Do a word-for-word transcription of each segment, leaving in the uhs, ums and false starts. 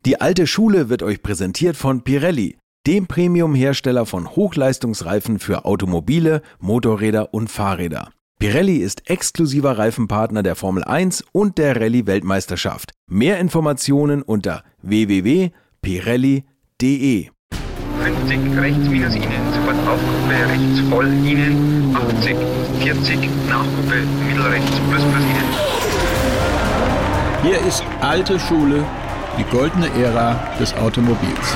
Die alte Schule wird euch präsentiert von Pirelli, dem Premium-Hersteller von Hochleistungsreifen für Automobile, Motorräder und Fahrräder. Pirelli ist exklusiver Reifenpartner der Formel eins und der Rallye-Weltmeisterschaft. Mehr Informationen unter w w w punkt pirelli punkt d e. fünfzig rechts minus Ihnen, sofort Aufgruppe rechts voll Ihnen, achtzig, vierzig, Nachgruppe mittelrechts plus plus Ihnen. Hier ist alte Schule, die goldene Ära des Automobils.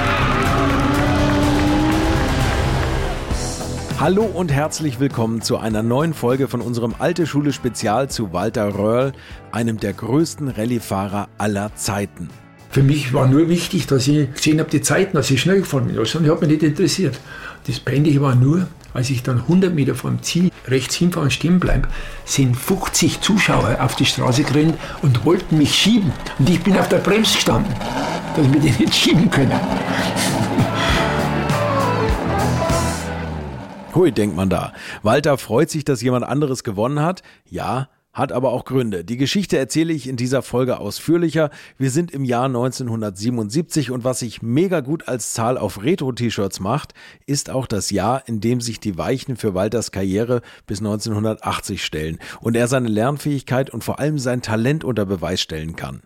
Hallo und herzlich willkommen zu einer neuen Folge von unserem Alte Schule Spezial zu Walter Röhrl, einem der größten Rallyefahrer aller Zeiten. Für mich war nur wichtig, dass ich gesehen habe, die Zeiten, dass ich schnell gefahren bin. Das hat mich nicht interessiert. Das Peinliche war nur, als ich dann hundert Meter vom Ziel rechts hinfahre und stehen bleibe, sind fünfzig Zuschauer auf die Straße gerannt und wollten mich schieben. Und ich bin auf der Bremse gestanden, dass wir den nicht schieben können. Hui, denkt man da. Walter freut sich, dass jemand anderes gewonnen hat. Ja, hat aber auch Gründe. Die Geschichte erzähle ich in dieser Folge ausführlicher. Wir sind im Jahr neunzehnhundertsiebenundsiebzig und was sich mega gut als Zahl auf Retro-T-Shirts macht, ist auch das Jahr, in dem sich die Weichen für Walters Karriere bis neunzehnhundertachtzig stellen und er seine Lernfähigkeit und vor allem sein Talent unter Beweis stellen kann.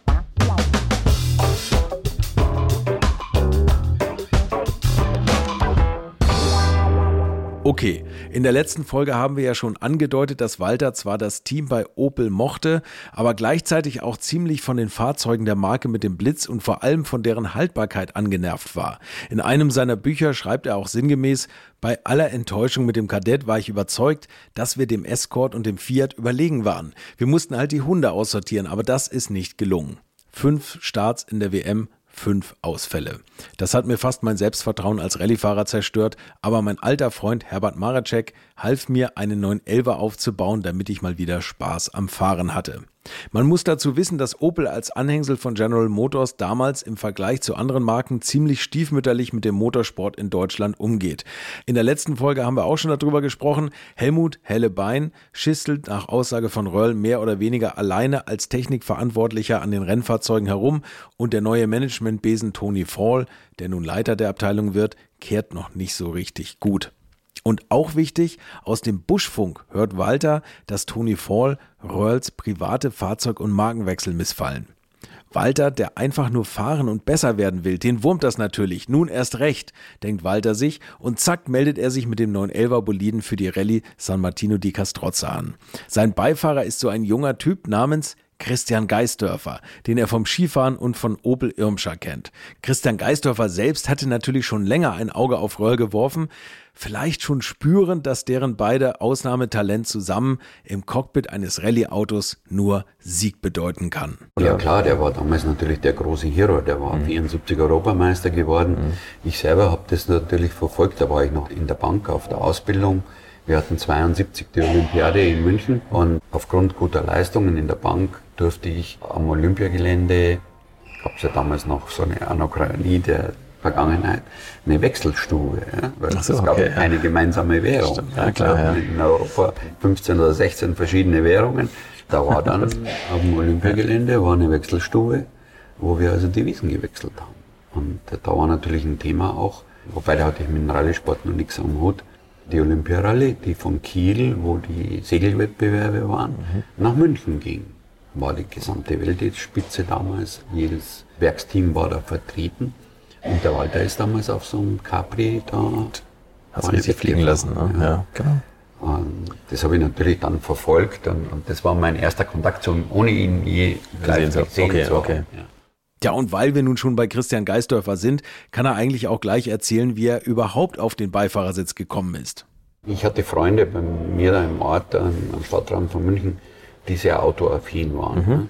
Okay, in der letzten Folge haben wir ja schon angedeutet, dass Walter zwar das Team bei Opel mochte, aber gleichzeitig auch ziemlich von den Fahrzeugen der Marke mit dem Blitz und vor allem von deren Haltbarkeit angenervt war. In einem seiner Bücher schreibt er auch sinngemäß: Bei aller Enttäuschung mit dem Kadett war ich überzeugt, dass wir dem Escort und dem Fiat überlegen waren. Wir mussten halt die Hunde aussortieren, aber das ist nicht gelungen. Fünf Starts in der W M, fünf Ausfälle. Das hat mir fast mein Selbstvertrauen als Rallyefahrer zerstört, aber mein alter Freund Herbert Mareczek half mir, einen neun elfer aufzubauen, damit ich mal wieder Spaß am Fahren hatte. Man muss dazu wissen, dass Opel als Anhängsel von General Motors damals im Vergleich zu anderen Marken ziemlich stiefmütterlich mit dem Motorsport in Deutschland umgeht. In der letzten Folge haben wir auch schon darüber gesprochen. Helmut Hellebein schistelt nach Aussage von Röhrl mehr oder weniger alleine als Technikverantwortlicher an den Rennfahrzeugen herum und der neue Managementbesen Tony Fall, der nun Leiter der Abteilung wird, kehrt noch nicht so richtig gut. Und auch wichtig, aus dem Buschfunk hört Walter, dass Tony Fall Röhrls private Fahrzeug- und Markenwechsel missfallen. Walter, der einfach nur fahren und besser werden will, den wurmt das natürlich. Nun erst recht, denkt Walter sich, und zack meldet er sich mit dem neun elfer Boliden für die Rallye San Martino di Castrozza an. Sein Beifahrer ist so ein junger Typ namens Christian Geisdörfer, den er vom Skifahren und von Opel Irmscher kennt. Christian Geisdörfer selbst hatte natürlich schon länger ein Auge auf Röhrl geworfen, vielleicht schon spürend, dass deren beide Ausnahmetalent zusammen im Cockpit eines Rallye-Autos nur Sieg bedeuten kann. Ja klar, der war damals natürlich der große Hero, der war mhm. vierundsiebzig Europameister geworden. Mhm. Ich selber habe das natürlich verfolgt, da war ich noch in der Bank auf der Ausbildung. Wir hatten zweiundsiebzig die Olympiade in München und aufgrund guter Leistungen in der Bank durfte ich am Olympiagelände, gab es ja damals noch so eine Anachronie der Vergangenheit, eine Wechselstube. Ja, weil so, es gab okay, keine ja. gemeinsame Währung. Stimmt, ja, klar, ja. In Europa fünfzehn oder sechzehn verschiedene Währungen. Da war dann auf dem Olympiagelände war eine Wechselstube, wo wir also Devisen gewechselt haben. Und da war natürlich ein Thema auch, wobei da hatte ich mit dem Rallye-Sport noch nichts am Hut. Die Olympia-Rallye, die von Kiel, wo die Segelwettbewerbe waren, mhm. nach München ging. War die gesamte Weltspitze damals, jedes Werksteam war da vertreten. Und der Walter ist damals auf so einem Capri da. Hat sich richtig fliegen lassen, ne? Ja, ja, genau. Und das habe ich natürlich dann verfolgt und, und das war mein erster Kontakt, so, ohne ihn je live gesehen okay, zu haben. Okay. Ja. Ja, und weil wir nun schon bei Christian Geisdörfer sind, kann er eigentlich auch gleich erzählen, wie er überhaupt auf den Beifahrersitz gekommen ist. Ich hatte Freunde bei mir da im Ort, am Stadtrand von München, die sehr autoaffin waren. Mhm.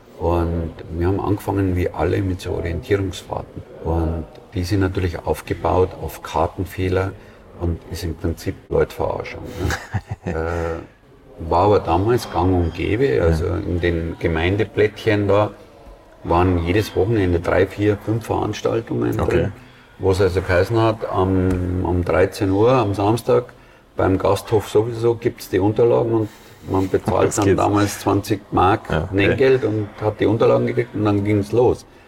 Und wir haben angefangen wie alle mit so Orientierungsfahrten. Und die sind natürlich aufgebaut auf Kartenfehler und ist im Prinzip Leutverarschung. Ne? äh, war aber damals gang und gäbe, also in den Gemeindeplättchen da waren jedes Wochenende drei, vier, fünf Veranstaltungen okay. drin, wo es also geheißen hat, um, um dreizehn Uhr am Samstag beim Gasthof sowieso gibt es die Unterlagen und man bezahlt dann damals zwanzig Mark ja, okay. Nenngeld und hat die Unterlagen gekriegt und dann ging es los.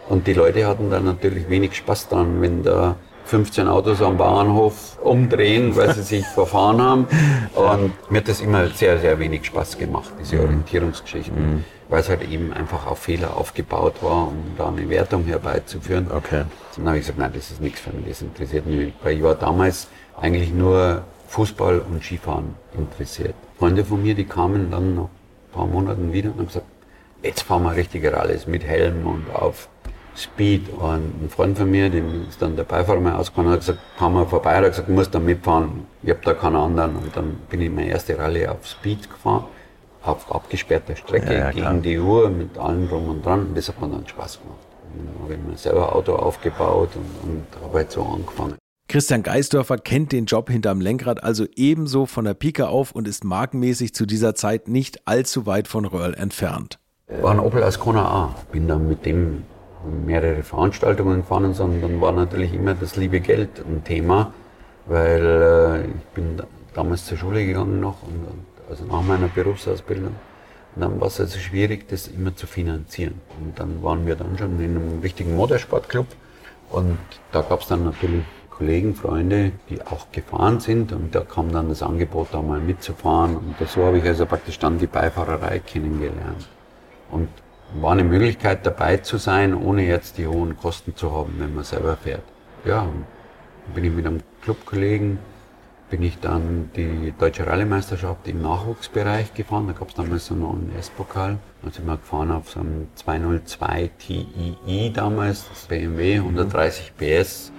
Und die Leute hatten dann natürlich wenig Spaß dran, wenn da fünfzehn Autos am Bahnhof umdrehen, weil sie sich verfahren haben. Und mir hat das immer sehr, sehr wenig Spaß gemacht, diese Orientierungsgeschichten. Mhm. Weil es halt eben einfach auf Fehler aufgebaut war, um da eine Wertung herbeizuführen. Okay. Dann habe ich gesagt, nein, das ist nichts für mich, das interessiert mich. Weil ich war damals eigentlich nur Fußball und Skifahren interessiert. Freunde von mir, die kamen dann nach ein paar Monaten wieder und haben gesagt, jetzt fahren wir richtige Rallyes mit Helm und auf Speed. Und ein Freund von mir, dem ist dann der Beifahrer mal ausgefahren, hat gesagt, kam mal vorbei, hat gesagt, du musst da mitfahren, ich hab da keinen anderen. Und dann bin ich meine erste Rallye auf Speed gefahren, auf abgesperrter Strecke, ja, ja, gegen die Uhr, mit allem drum und dran. Und das hat mir dann Spaß gemacht. Und dann habe ich mir selber ein Auto aufgebaut und, und habe halt so angefangen. Christian Geisdörfer kennt den Job hinterm Lenkrad also ebenso von der Pike auf und ist markenmäßig zu dieser Zeit nicht allzu weit von Röhrl entfernt. War ein Opel Ascona A. Bin dann mit dem mehrere Veranstaltungen gefahren und dann war natürlich immer das liebe Geld ein Thema, weil äh, ich bin damals zur Schule gegangen noch, und, also nach meiner Berufsausbildung. Und dann war es also schwierig, das immer zu finanzieren. Und dann waren wir dann schon in einem richtigen Motorsportclub und da gab es dann natürlich Kollegen, Freunde, die auch gefahren sind, und da kam dann das Angebot, da mal mitzufahren, und so habe ich also praktisch dann die Beifahrerei kennengelernt. Und war eine Möglichkeit, dabei zu sein, ohne jetzt die hohen Kosten zu haben, wenn man selber fährt. Ja, und dann bin ich mit einem Clubkollegen, bin ich dann die Deutsche Rallye-Meisterschaft im Nachwuchsbereich gefahren. Da gab es damals so einen S Pokal. Da sind wir gefahren auf so einem zweihundertzwei T I I damals, das B M W, hundertdreißig P S.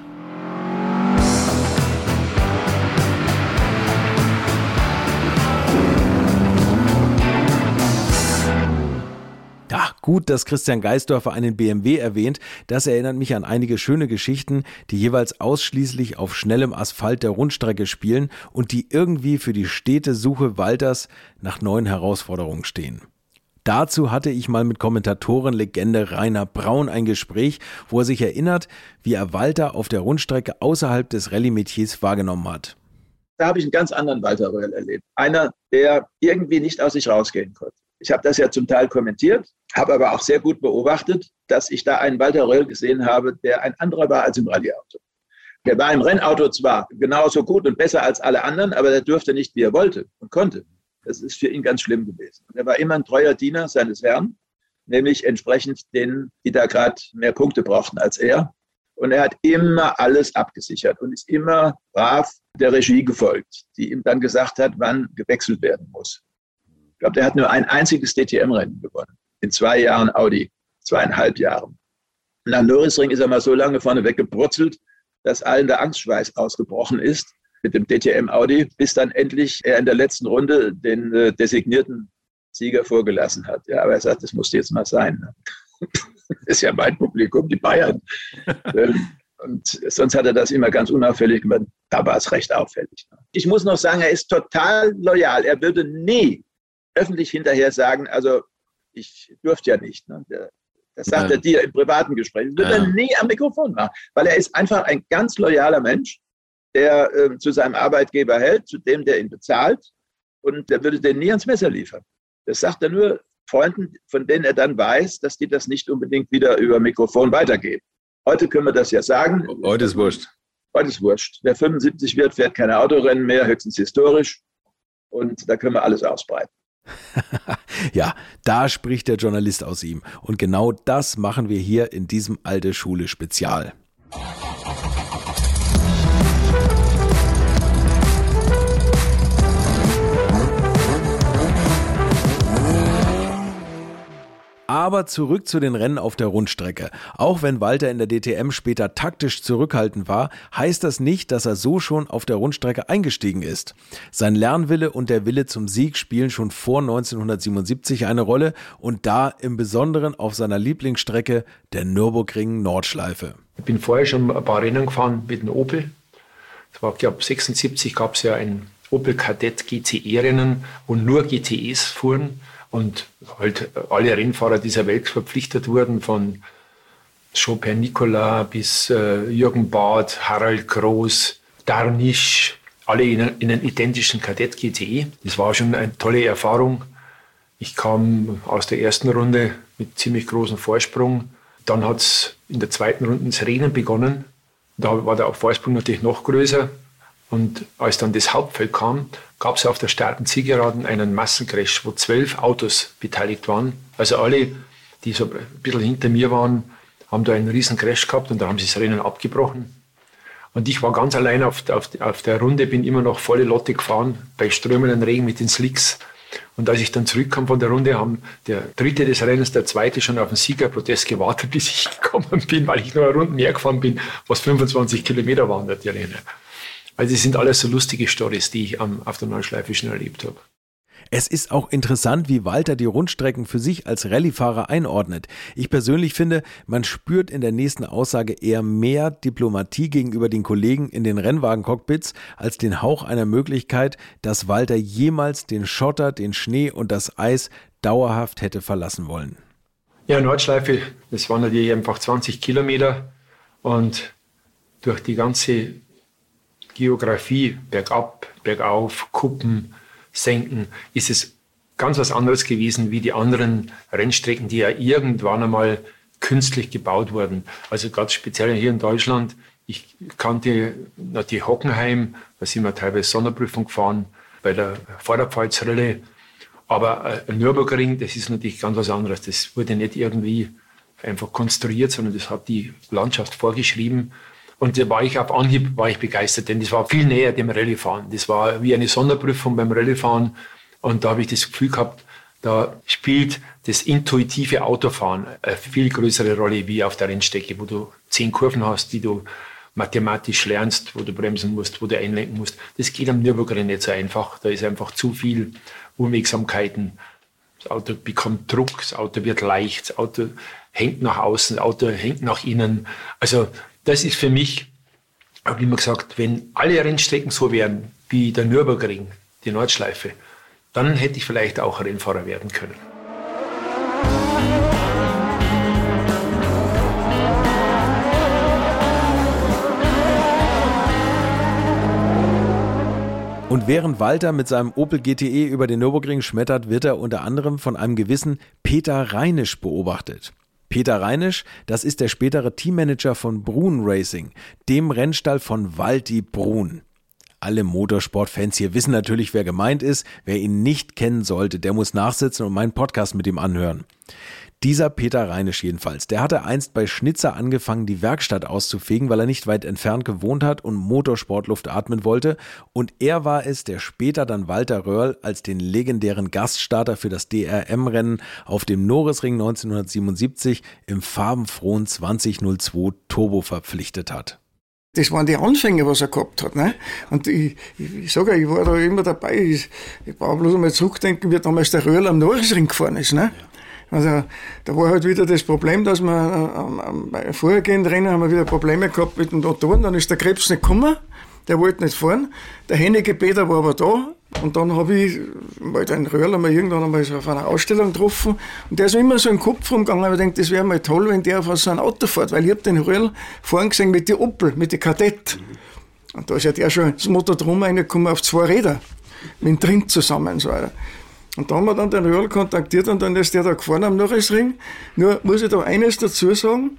Ja, gut, dass Christian Geisdörfer einen B M W erwähnt. Das erinnert mich an einige schöne Geschichten, die jeweils ausschließlich auf schnellem Asphalt der Rundstrecke spielen und die irgendwie für die stete Suche Walters nach neuen Herausforderungen stehen. Dazu hatte ich mal mit Kommentatorenlegende Rainer Braun ein Gespräch, wo er sich erinnert, wie er Walter auf der Rundstrecke außerhalb des Rallye-Metiers wahrgenommen hat. Da habe ich einen ganz anderen Walter Röhrl erlebt. Einer, der irgendwie nicht aus sich rausgehen konnte. Ich habe das ja zum Teil kommentiert, habe aber auch sehr gut beobachtet, dass ich da einen Walter Röhrl gesehen habe, der ein anderer war als im Rallyeauto. Der war im Rennauto zwar genauso gut und besser als alle anderen, aber der durfte nicht, wie er wollte und konnte. Das ist für ihn ganz schlimm gewesen. Und er war immer ein treuer Diener seines Herrn, nämlich entsprechend denen, die da gerade mehr Punkte brauchten als er. Und er hat immer alles abgesichert und ist immer brav der Regie gefolgt, die ihm dann gesagt hat, wann gewechselt werden muss. Ich glaube, der hat nur ein einziges D T M-Rennen gewonnen. In zwei Jahren Audi, zweieinhalb Jahren. Und am Nürburgring ist er mal so lange vorne weggebrutzelt, dass allen der Angstschweiß ausgebrochen ist mit dem D T M Audi, bis dann endlich er in der letzten Runde den äh, designierten Sieger vorgelassen hat. Ja, aber er sagt, das musste jetzt mal sein. Das ist ja mein Publikum, die Bayern. Und sonst hat er das immer ganz unauffällig gemacht. Da war es recht auffällig. Ich muss noch sagen, er ist total loyal. Er würde nie öffentlich hinterher sagen, also ich durfte ja nicht. Ne? Das sagt ja. er dir im privaten Gespräch. Das wird ja. er nie am Mikrofon machen, weil er ist einfach ein ganz loyaler Mensch, der äh, zu seinem Arbeitgeber hält, zu dem, der ihn bezahlt, und der würde den nie ans Messer liefern. Das sagt er nur Freunden, von denen er dann weiß, dass die das nicht unbedingt wieder über Mikrofon weitergeben. Heute können wir das ja sagen. Heute ist wurscht. Heute ist wurscht. Wer fünfundsiebzig wird, fährt keine Autorennen mehr, höchstens historisch. Und da können wir alles ausbreiten. Ja, da spricht der Journalist aus ihm. Und genau das machen wir hier in diesem Alte Schule Spezial. Aber zurück zu den Rennen auf der Rundstrecke. Auch wenn Walter in der D T M später taktisch zurückhaltend war, heißt das nicht, dass er so schon auf der Rundstrecke eingestiegen ist. Sein Lernwille und der Wille zum Sieg spielen schon vor neunzehnhundertsiebenundsiebzig eine Rolle, und da im Besonderen auf seiner Lieblingsstrecke, der Nürburgring-Nordschleife. Ich bin vorher schon ein paar Rennen gefahren mit dem Opel. Das war, glaube ich, sechsundsiebzig gab es ja ein Opel Kadett G T E-Rennen, wo nur G T Es fuhren. Und halt alle Rennfahrer dieser Welt verpflichtet wurden, von Chopin Nicolas bis äh, Jürgen Barth, Harald Groß, Darnisch, alle in, in einem identischen Kadett G T E. Das war schon eine tolle Erfahrung. Ich kam aus der ersten Runde mit ziemlich großem Vorsprung. Dann hat es in der zweiten Runde ins Regnen begonnen. Da war der Vorsprung natürlich noch größer. Und als dann das Hauptfeld kam, gab es auf der starken Zielgeraden einen Massencrash, wo zwölf Autos beteiligt waren. Also alle, die so ein bisschen hinter mir waren, haben da einen riesen Crash gehabt und da haben sie das Rennen abgebrochen. Und ich war ganz allein auf, auf, auf der Runde, bin immer noch volle Lotte gefahren, bei strömenden Regen mit den Slicks. Und als ich dann zurückkam von der Runde, haben der Dritte des Rennens, der Zweite schon auf den Siegerprotest gewartet, bis ich gekommen bin, weil ich nur eine Runde mehr gefahren bin, was fünfundzwanzig Kilometer waren, die Rennen. Also das sind alles so lustige Storys, die ich am, auf der Nordschleife schon erlebt habe. Es ist auch interessant, wie Walter die Rundstrecken für sich als Rallyefahrer einordnet. Ich persönlich finde, man spürt in der nächsten Aussage eher mehr Diplomatie gegenüber den Kollegen in den Rennwagen-Cockpits als den Hauch einer Möglichkeit, dass Walter jemals den Schotter, den Schnee und das Eis dauerhaft hätte verlassen wollen. Ja, Nordschleife, das waren natürlich einfach zwanzig Kilometer und durch die ganze Geografie, bergab, bergauf, Kuppen, Senken, ist es ganz was anderes gewesen wie die anderen Rennstrecken, die ja irgendwann einmal künstlich gebaut wurden. Also ganz speziell hier in Deutschland. Ich kannte natürlich Hockenheim, da sind wir teilweise Sonderprüfung gefahren, bei der Vorderpfalz-Rallye. Aber ein Nürburgring, das ist natürlich ganz was anderes. Das wurde nicht irgendwie einfach konstruiert, sondern das hat die Landschaft vorgeschrieben. Und da war ich auf Anhieb war ich begeistert, denn das war viel näher dem Rallyefahren. Das war wie eine Sonderprüfung beim Rallyefahren. Und da habe ich das Gefühl gehabt, da spielt das intuitive Autofahren eine viel größere Rolle wie auf der Rennstrecke, wo du zehn Kurven hast, die du mathematisch lernst, wo du bremsen musst, wo du einlenken musst. Das geht am Nürburgring nicht so einfach. Da ist einfach zu viel Unwegsamkeiten. Das Auto bekommt Druck, das Auto wird leicht, das Auto hängt nach außen, das Auto hängt nach innen. Also das ist für mich, habe ich immer gesagt, wenn alle Rennstrecken so wären wie der Nürburgring, die Nordschleife, dann hätte ich vielleicht auch Rennfahrer werden können. Und während Walter mit seinem Opel G T E über den Nürburgring schmettert, wird er unter anderem von einem gewissen Peter Reinisch beobachtet. Peter Reinisch, das ist der spätere Teammanager von Brun Racing, dem Rennstall von Walti Brun. Alle Motorsportfans hier wissen natürlich, wer gemeint ist. Wer ihn nicht kennen sollte, der muss nachsitzen und meinen Podcast mit ihm anhören. Dieser Peter Reinisch jedenfalls, der hatte einst bei Schnitzer angefangen, die Werkstatt auszufegen, weil er nicht weit entfernt gewohnt hat und Motorsportluft atmen wollte. Und er war es, der später dann Walter Röhrl als den legendären Gaststarter für das D R M-Rennen auf dem Norisring neunzehnhundertsiebenundsiebzig im farbenfrohen zwanzig null zwei Turbo verpflichtet hat. Das waren die Anfänge, was er gehabt hat. Ne? Und ich, ich, ich sage ja, ich war da immer dabei. Ich, ich brauche bloß einmal zurückdenken, wie damals der Röhrl am Norisring gefahren ist. Ne? Also da war halt wieder das Problem, dass wir am, am, am vorhergehenden Rennen haben wir wieder Probleme gehabt mit dem Motoren. Dann ist der Krebs nicht gekommen, der wollte nicht fahren. Der Henneke Peter war aber da. Und dann habe ich mal den Röhrl einmal irgendwann einmal so auf einer Ausstellung getroffen. Und der ist immer so im Kopf rumgegangen. Ich denke, das wäre mal toll, wenn der auf so ein Auto fährt. Weil ich habe den Röhrl fahren gesehen mit der Opel, mit der Kadett. Und da ist ja der schon das Motodrom reingekommen auf zwei Räder. Mit dem Trind zusammen. So. Und da haben wir dann den Röhrl kontaktiert und dann ist der da gefahren am Norisring. Nur muss ich da eines dazu sagen.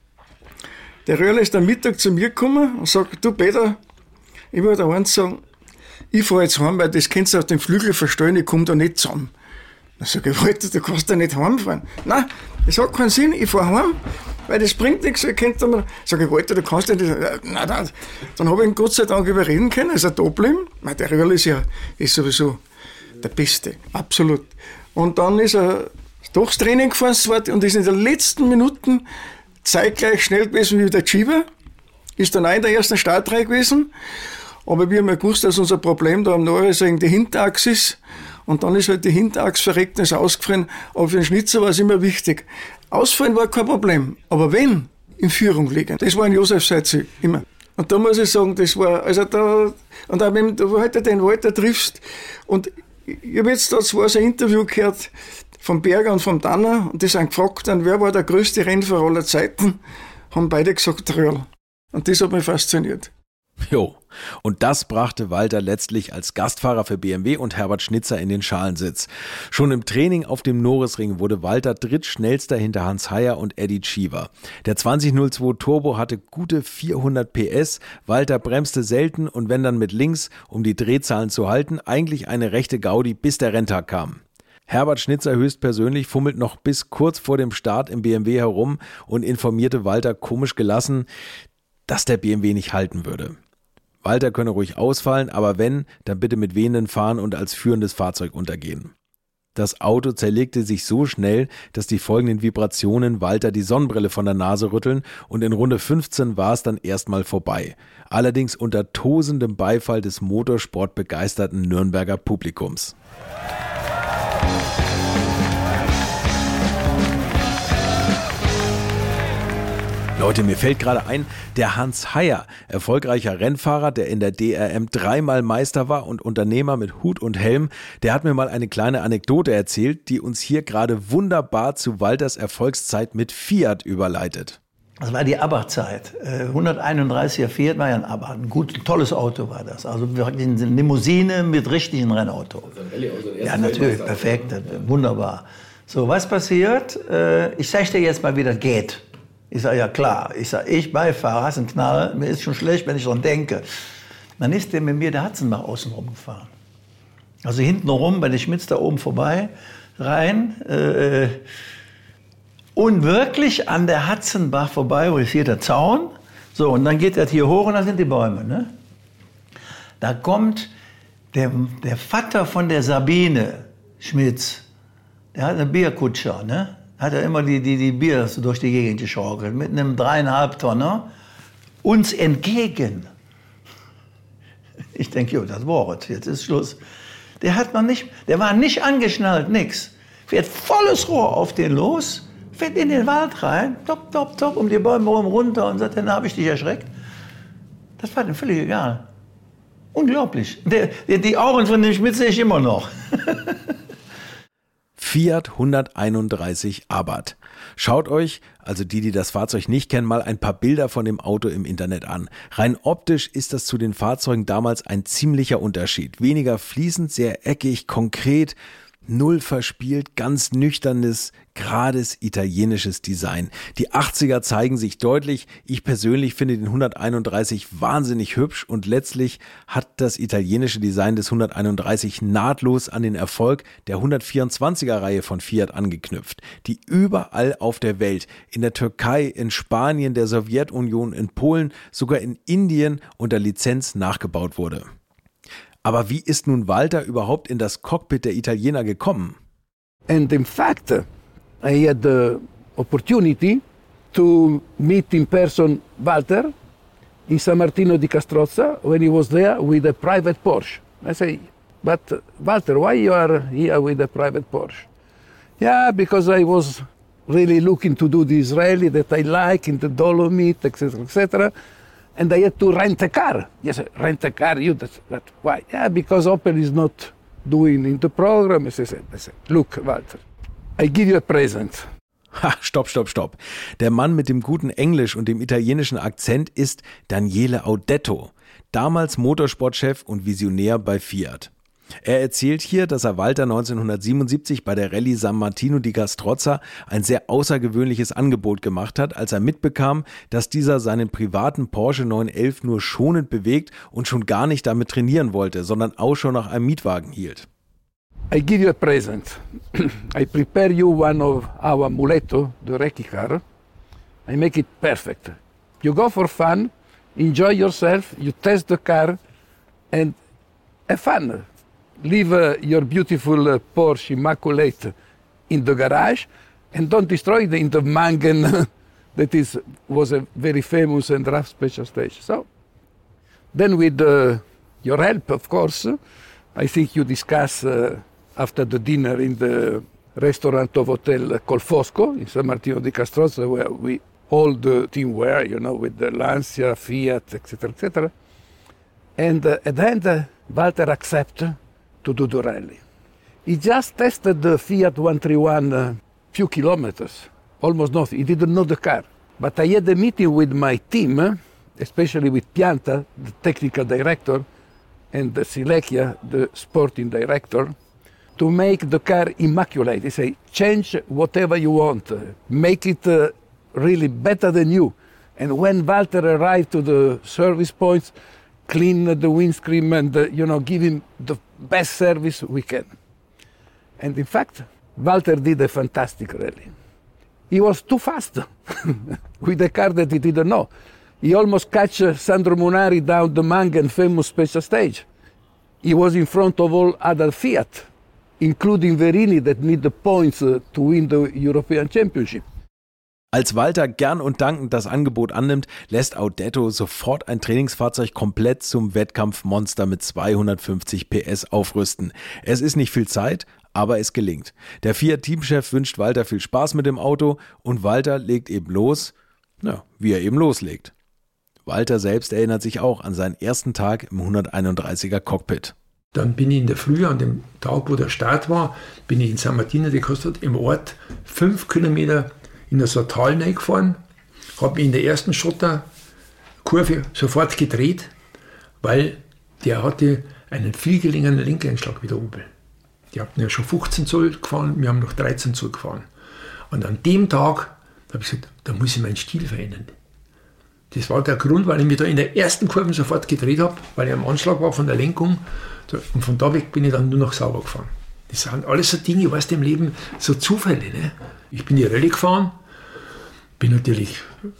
Der Röhrl ist am Mittag zu mir gekommen und sagt, du Peter, ich wollte eins sagen, ich fahre jetzt heim, weil das kannst du auf den Flügel verstellen, ich komme da nicht zusammen. Dann sage ich, Walter, du kannst da nicht heimfahren. Nein, das hat keinen Sinn, ich fahre heim, weil das bringt nichts. Ich könnte mal, sage ich, Walter, du kannst ja nicht. Nein, nein. Dann habe ich ihn Gott sei Dank überreden können, dass er da bleibt. Der Röhrl ist ja ist sowieso der Beste, absolut. Und dann ist er doch das Training gefahren und ist in den letzten Minuten zeitgleich schnell gewesen wie der Schieber. Ist dann auch in der ersten Startreihe gewesen. Aber wir haben ja gewusst, dass unser Problem da am Norisring die Hinterachse ist. Und dann ist halt die Hinterachse verreckt und ist ausgefallen. Aber für den Schnitzer war es immer wichtig. Ausfallen war kein Problem. Aber wenn in Führung liegen, das war ein Josef-Seitziel, immer. Und da muss ich sagen, das war, also da, und auch wenn du heute den Walter triffst, und ich habe jetzt da zwar so ein Interview gehört vom Berger und vom Danner, und die sind gefragt, dann, wer war der größte Rennfahrer aller Zeiten, haben beide gesagt, Röhrl. Und das hat mich fasziniert. Jo, und das brachte Walter letztlich als Gastfahrer für B M W und Herbert Schnitzer in den Schalensitz. Schon im Training auf dem Norrisring wurde Walter drittschnellster hinter Hans Heyer und Eddie Cheever. Der zwanzig null zwei Turbo hatte gute vierhundert P S, Walter bremste selten und wenn dann mit links, um die Drehzahlen zu halten, eigentlich eine rechte Gaudi, bis der Renntag kam. Herbert Schnitzer höchstpersönlich fummelt noch bis kurz vor dem Start im B M W herum und informierte Walter komisch gelassen, dass der B M W nicht halten würde. Walter könne ruhig ausfallen, aber wenn, dann bitte mit wehenden Fahren und als führendes Fahrzeug untergehen. Das Auto zerlegte sich so schnell, dass die folgenden Vibrationen Walter die Sonnenbrille von der Nase rütteln und in Runde fünfzehn war es dann erstmal vorbei. Allerdings unter tosendem Beifall des motorsportbegeisterten Nürnberger Publikums. Leute, mir fällt gerade ein, der Hans Heyer, erfolgreicher Rennfahrer, der in der D R M dreimal Meister war und Unternehmer mit Hut und Helm, der hat mir mal eine kleine Anekdote erzählt, die uns hier gerade wunderbar zu Walters Erfolgszeit mit Fiat überleitet. Das war die Abarth-Zeit. hunderteinunddreißiger Fiat war ja ein Abarth. Ein gut, ein tolles Auto war das. Also wir hatten eine Limousine mit richtigen Rennauto. Ja, natürlich, perfekt, wunderbar. So, was passiert? Ich zeige dir jetzt mal, wie das geht. Ich sage, ja klar. Ich sage, ich Beifahrer, hast einen Knall, mir ist schon schlecht, wenn ich dran denke. Dann ist der mit mir der Hatzenbach außen rum gefahren. Also hinten rum, bei der Schmitz da oben vorbei, rein. Äh, und wirklich an der Hatzenbach vorbei, wo ist hier der Zaun. So, und dann geht das hier hoch und da sind die Bäume. Ne? Da kommt der, der Vater von der Sabine Schmitz, der hat eine Bierkutscher, ne? Hat er immer die, die, die Bier so durch die Gegend geschaukelt, mit einem dreieinhalb Tonner, uns entgegen. Ich denke, jo, das war's, jetzt ist Schluss. Der hat man nicht, der war nicht angeschnallt, nix. Fährt volles Rohr auf den los, fährt in den Wald rein, top, top, top, um die Bäume rum runter und sagt, dann habe ich dich erschreckt. Das war dem völlig egal. Unglaublich. Der, der, die Augen von dem Schmitz sehe ich immer noch. Fiat hunderteinunddreißig Abarth. Schaut euch, also die, die das Fahrzeug nicht kennen, mal ein paar Bilder von dem Auto im Internet an. Rein optisch ist das zu den Fahrzeugen damals ein ziemlicher Unterschied. Weniger fließend, sehr eckig, konkret, null verspielt, ganz nüchternes, gerades italienisches Design. Die achtziger zeigen sich deutlich. Ich persönlich finde den hunderteinunddreißig wahnsinnig hübsch und letztlich hat das italienische Design des hunderteinunddreißig nahtlos an den Erfolg der hundertvierundzwanziger Reihe von Fiat angeknüpft, die überall auf der Welt, in der Türkei, in Spanien, der Sowjetunion, in Polen, sogar in Indien unter Lizenz nachgebaut wurde. Aber wie ist nun Walter überhaupt in das Cockpit der Italiener gekommen? And in fact, I had the opportunity to meet in person Walter in San Martino di Castrozza when he was there with a private Porsche. I say, but Walter, why you are here with a private Porsche? Yeah, because I was really looking to do the Israeli that I like in the Dolomite, et cetera, et cetera. And I had to rent a car. Yes, rent a car, you, that, that, why? Yeah, because Opel is not doing in the program. I said, I said, look, Walter, I give you a present. Ha, stopp, stopp, stopp. Der Mann mit dem guten Englisch und dem italienischen Akzent ist Daniele Audetto, damals Motorsportchef und Visionär bei Fiat. Er erzählt hier, dass er Walter neunzehnhundertsiebenundsiebzig bei der Rallye San Martino di Castrozza ein sehr außergewöhnliches Angebot gemacht hat, als er mitbekam, dass dieser seinen privaten Porsche neunhundertelf nur schonend bewegt und schon gar nicht damit trainieren wollte, sondern Ausschau nach einem Mietwagen hielt. I give you a present. I prepare you one of our Muletto, the recce car. I make it perfect. You go for fun, enjoy yourself, you test the car and have fun. Leave uh, your beautiful uh, Porsche Immaculate in the garage and don't destroy the, in the Mangen that is, was a very famous and rough special stage. So, then with uh, your help, of course, I think you discuss uh, after the dinner in the restaurant of Hotel Colfosco in San Martino di Castrozza, where we all the team were, you know, with the Lancia, Fiat, et cetera, et cetera. And uh, at the end, uh, Walter accepted to do the rally. He just tested the Fiat one thirty-one a uh, few kilometers, almost nothing. He didn't know the car. But I had a meeting with my team uh, especially with Pianta, the technical director, and Silekia, the sporting director, to make the car immaculate. They say, change whatever you want, make it uh, really better than you. And when Walter arrived to the service points, clean the windscreen and, uh, you know, give him the best service we can. And in fact, Walter did a fantastic rally. He was too fast with a car that he didn't know. He almost catch uh, Sandro Munari down the Mangan famous special stage. He was in front of all other Fiat, including Verini that need the points uh, to win the European Championship. Als Walter gern und dankend das Angebot annimmt, lässt Audetto sofort ein Trainingsfahrzeug komplett zum Wettkampfmonster mit zweihundertfünfzig P S aufrüsten. Es ist nicht viel Zeit, aber es gelingt. Der Fiat-Teamchef wünscht Walter viel Spaß mit dem Auto und Walter legt eben los, ja, wie er eben loslegt. Walter selbst erinnert sich auch an seinen ersten Tag im hunderteinunddreißiger Cockpit. Dann bin ich in der Früh, an dem Tag, wo der Start war, bin ich in San Martino de Costa im Ort fünf Kilometer in so ein Tal reingefahren, habe mich in der ersten Schotterkurve sofort gedreht, weil der hatte einen viel geringeren Lenkeinschlag wie der Opel. Die hatten ja schon fünfzehn Zoll gefahren, wir haben noch dreizehn Zoll gefahren. Und an dem Tag habe ich gesagt, da muss ich meinen Stil verändern. Das war der Grund, weil ich mich da in der ersten Kurve sofort gedreht habe, weil ich am Anschlag war von der Lenkung. Und von da weg bin ich dann nur noch sauber gefahren. Das sind alles so Dinge, weißt du, im Leben, so Zufälle. Ne? Ich bin die Rallye gefahren, bin natürlich,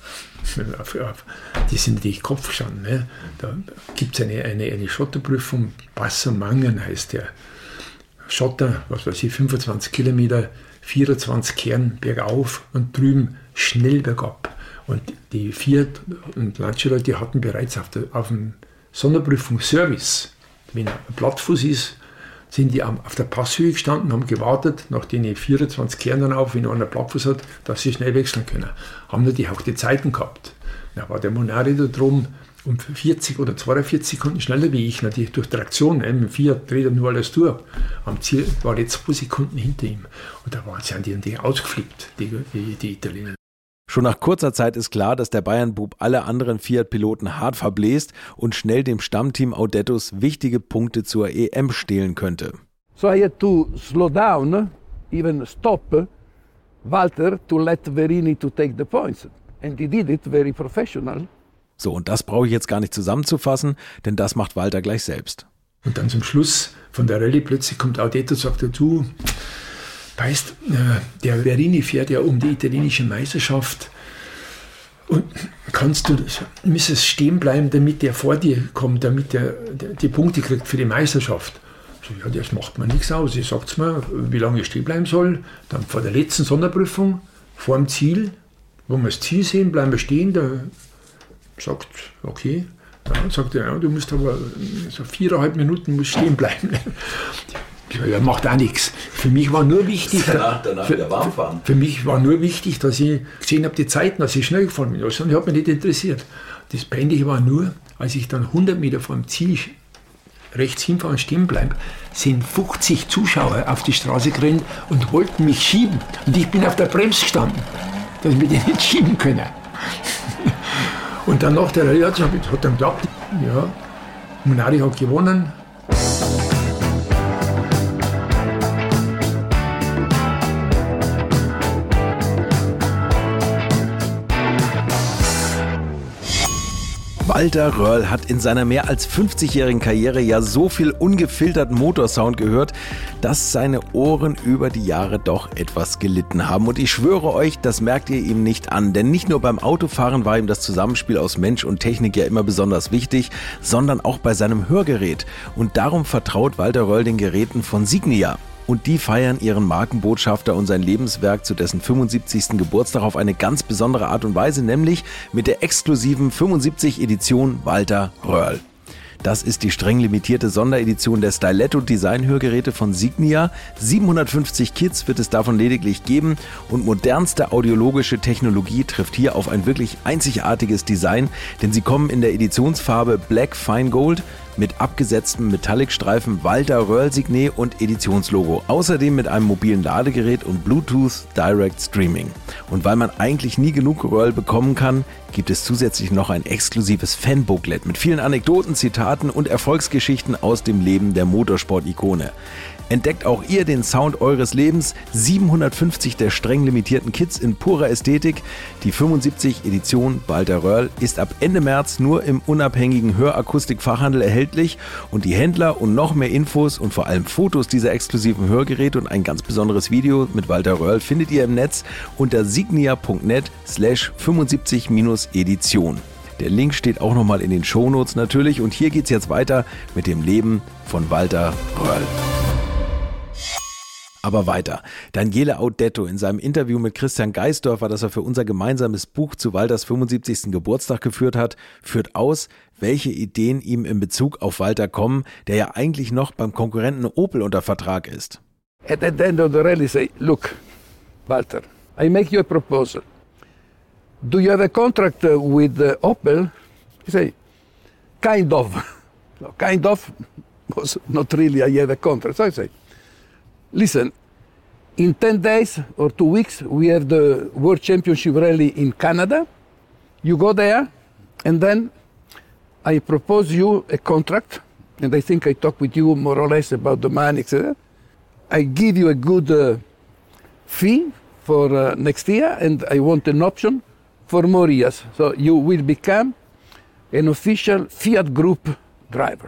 die sind natürlich Kopf gestanden. Ne? Da gibt es eine, eine, eine Schotterprüfung, Passamangen heißt der. Schotter, was weiß ich, fünfundzwanzig Kilometer, vierundzwanzig Kern bergauf und drüben schnell bergab. Und die Fiat und Lancia, die hatten bereits auf, der, auf dem Sonderprüfungsservice, wenn ein Plattfuß ist, sind die auf der Passhöhe gestanden, haben gewartet, nachdem die vierundzwanzig Kern dann auf, wenn einer Plattfuß hat, dass sie schnell wechseln können. Haben natürlich auch die Zeiten gehabt. Da war der Munari da drum um vierzig oder zweiundvierzig Sekunden schneller wie ich, natürlich durch Traktion. Ne? Mit dem Fiat dreht er nur alles durch. Am Ziel war jetzt zwei Sekunden hinter ihm. Und da waren sie an die, die ausgeflippt, die, die, die Italiener. Schon nach kurzer Zeit ist klar, dass der Bayern-Bub alle anderen Fiat-Piloten hart verbläst und schnell dem Stammteam Audettos wichtige Punkte zur E M stehlen könnte. So I had to slow down, even stop Walter to let Verini to take the points. And he did it very professional. So, und das brauche ich jetzt gar nicht zusammenzufassen, denn das macht Walter gleich selbst. Und dann zum Schluss von der Rallye plötzlich kommt Audetto und sagt dazu, weißt, der Verini fährt ja um die italienische Meisterschaft und kannst du, müsstest stehen bleiben, damit der vor dir kommt, damit der, der die Punkte kriegt für die Meisterschaft. So, ja, das macht mir nichts aus. Ich sag's mir, wie lange ich stehen bleiben soll. Dann vor der letzten Sonderprüfung, vor dem Ziel, wo wir das Ziel sehen, bleiben wir stehen. Der sagt, okay. Dann sagt er, ja, du musst aber so viereinhalb Minuten musst stehen bleiben. Ja, macht auch nichts. Für mich war nur wichtig, danach, danach für, für, für mich war nur wichtig, dass ich gesehen habe, die Zeiten, dass ich schnell gefahren bin. Das hat mich nicht interessiert. Das Peinliche war nur, als ich dann hundert Meter vom Ziel rechts hinfahren stehen bleibe, sind fünfzig Zuschauer auf die Straße gerannt und wollten mich schieben. Und ich bin auf der Bremse gestanden, dass wir die nicht schieben können. Und dann nach der Rallye hat es dann geklappt. Ja, Munari hat gewonnen. Walter Röhrl hat in seiner mehr als fünfzigjährigen Karriere ja so viel ungefilterten Motorsound gehört, dass seine Ohren über die Jahre doch etwas gelitten haben. Und ich schwöre euch, das merkt ihr ihm nicht an. Denn nicht nur beim Autofahren war ihm das Zusammenspiel aus Mensch und Technik ja immer besonders wichtig, sondern auch bei seinem Hörgerät. Und darum vertraut Walter Röhrl den Geräten von Signia. Und die feiern ihren Markenbotschafter und sein Lebenswerk zu dessen fünfundsiebzigsten Geburtstag auf eine ganz besondere Art und Weise, nämlich mit der exklusiven fünfundsiebzig Edition Walter Röhrl. Das ist die streng limitierte Sonderedition der Styletto Design-Hörgeräte von Signia. siebenhundertfünfzig Kits wird es davon lediglich geben und modernste audiologische Technologie trifft hier auf ein wirklich einzigartiges Design, denn sie kommen in der Editionsfarbe Black Fine Gold mit abgesetztem Metallic-Streifen Walter Röhrl-Signet und Editionslogo. Außerdem mit einem mobilen Ladegerät und Bluetooth Direct Streaming. Und weil man eigentlich nie genug Röhrl bekommen kann, gibt es zusätzlich noch ein exklusives Fanbooklet mit vielen Anekdoten, Zitaten und Erfolgsgeschichten aus dem Leben der Motorsport-Ikone. Entdeckt auch ihr den Sound eures Lebens. siebenhundertfünfzig der streng limitierten Kits in purer Ästhetik. Die fünfundsiebzig Edition Walter Röhrl ist ab Ende März nur im unabhängigen Hörakustikfachhandel erhältlich und die Händler und noch mehr Infos und vor allem Fotos dieser exklusiven Hörgeräte und ein ganz besonderes Video mit Walter Röhrl findet ihr im Netz unter signia.net slash 75 Edition. Der Link steht auch nochmal in den Shownotes natürlich und hier geht's jetzt weiter mit dem Leben von Walter Röhrl. Aber weiter. Daniele Audetto in seinem Interview mit Christian Geisdörfer, das er für unser gemeinsames Buch zu Walters fünfundsiebzigsten Geburtstag geführt hat, führt aus, welche Ideen ihm in Bezug auf Walter kommen, der ja eigentlich noch beim Konkurrenten Opel unter Vertrag ist. At the end of the rally say, look, Walter, I make you a proposal. Do you have a contract with uh, Opel? He say, kind of. No, kind of was not really, I have a contract. So I say, listen, in ten days or two weeks, we have the World Championship Rally in Canada. You go there, and then I propose you a contract, and I think I talk with you more or less about the money, et cetera. I give you a good uh, fee for uh, next year, and I want an option for more years. So you will become an official Fiat Group driver.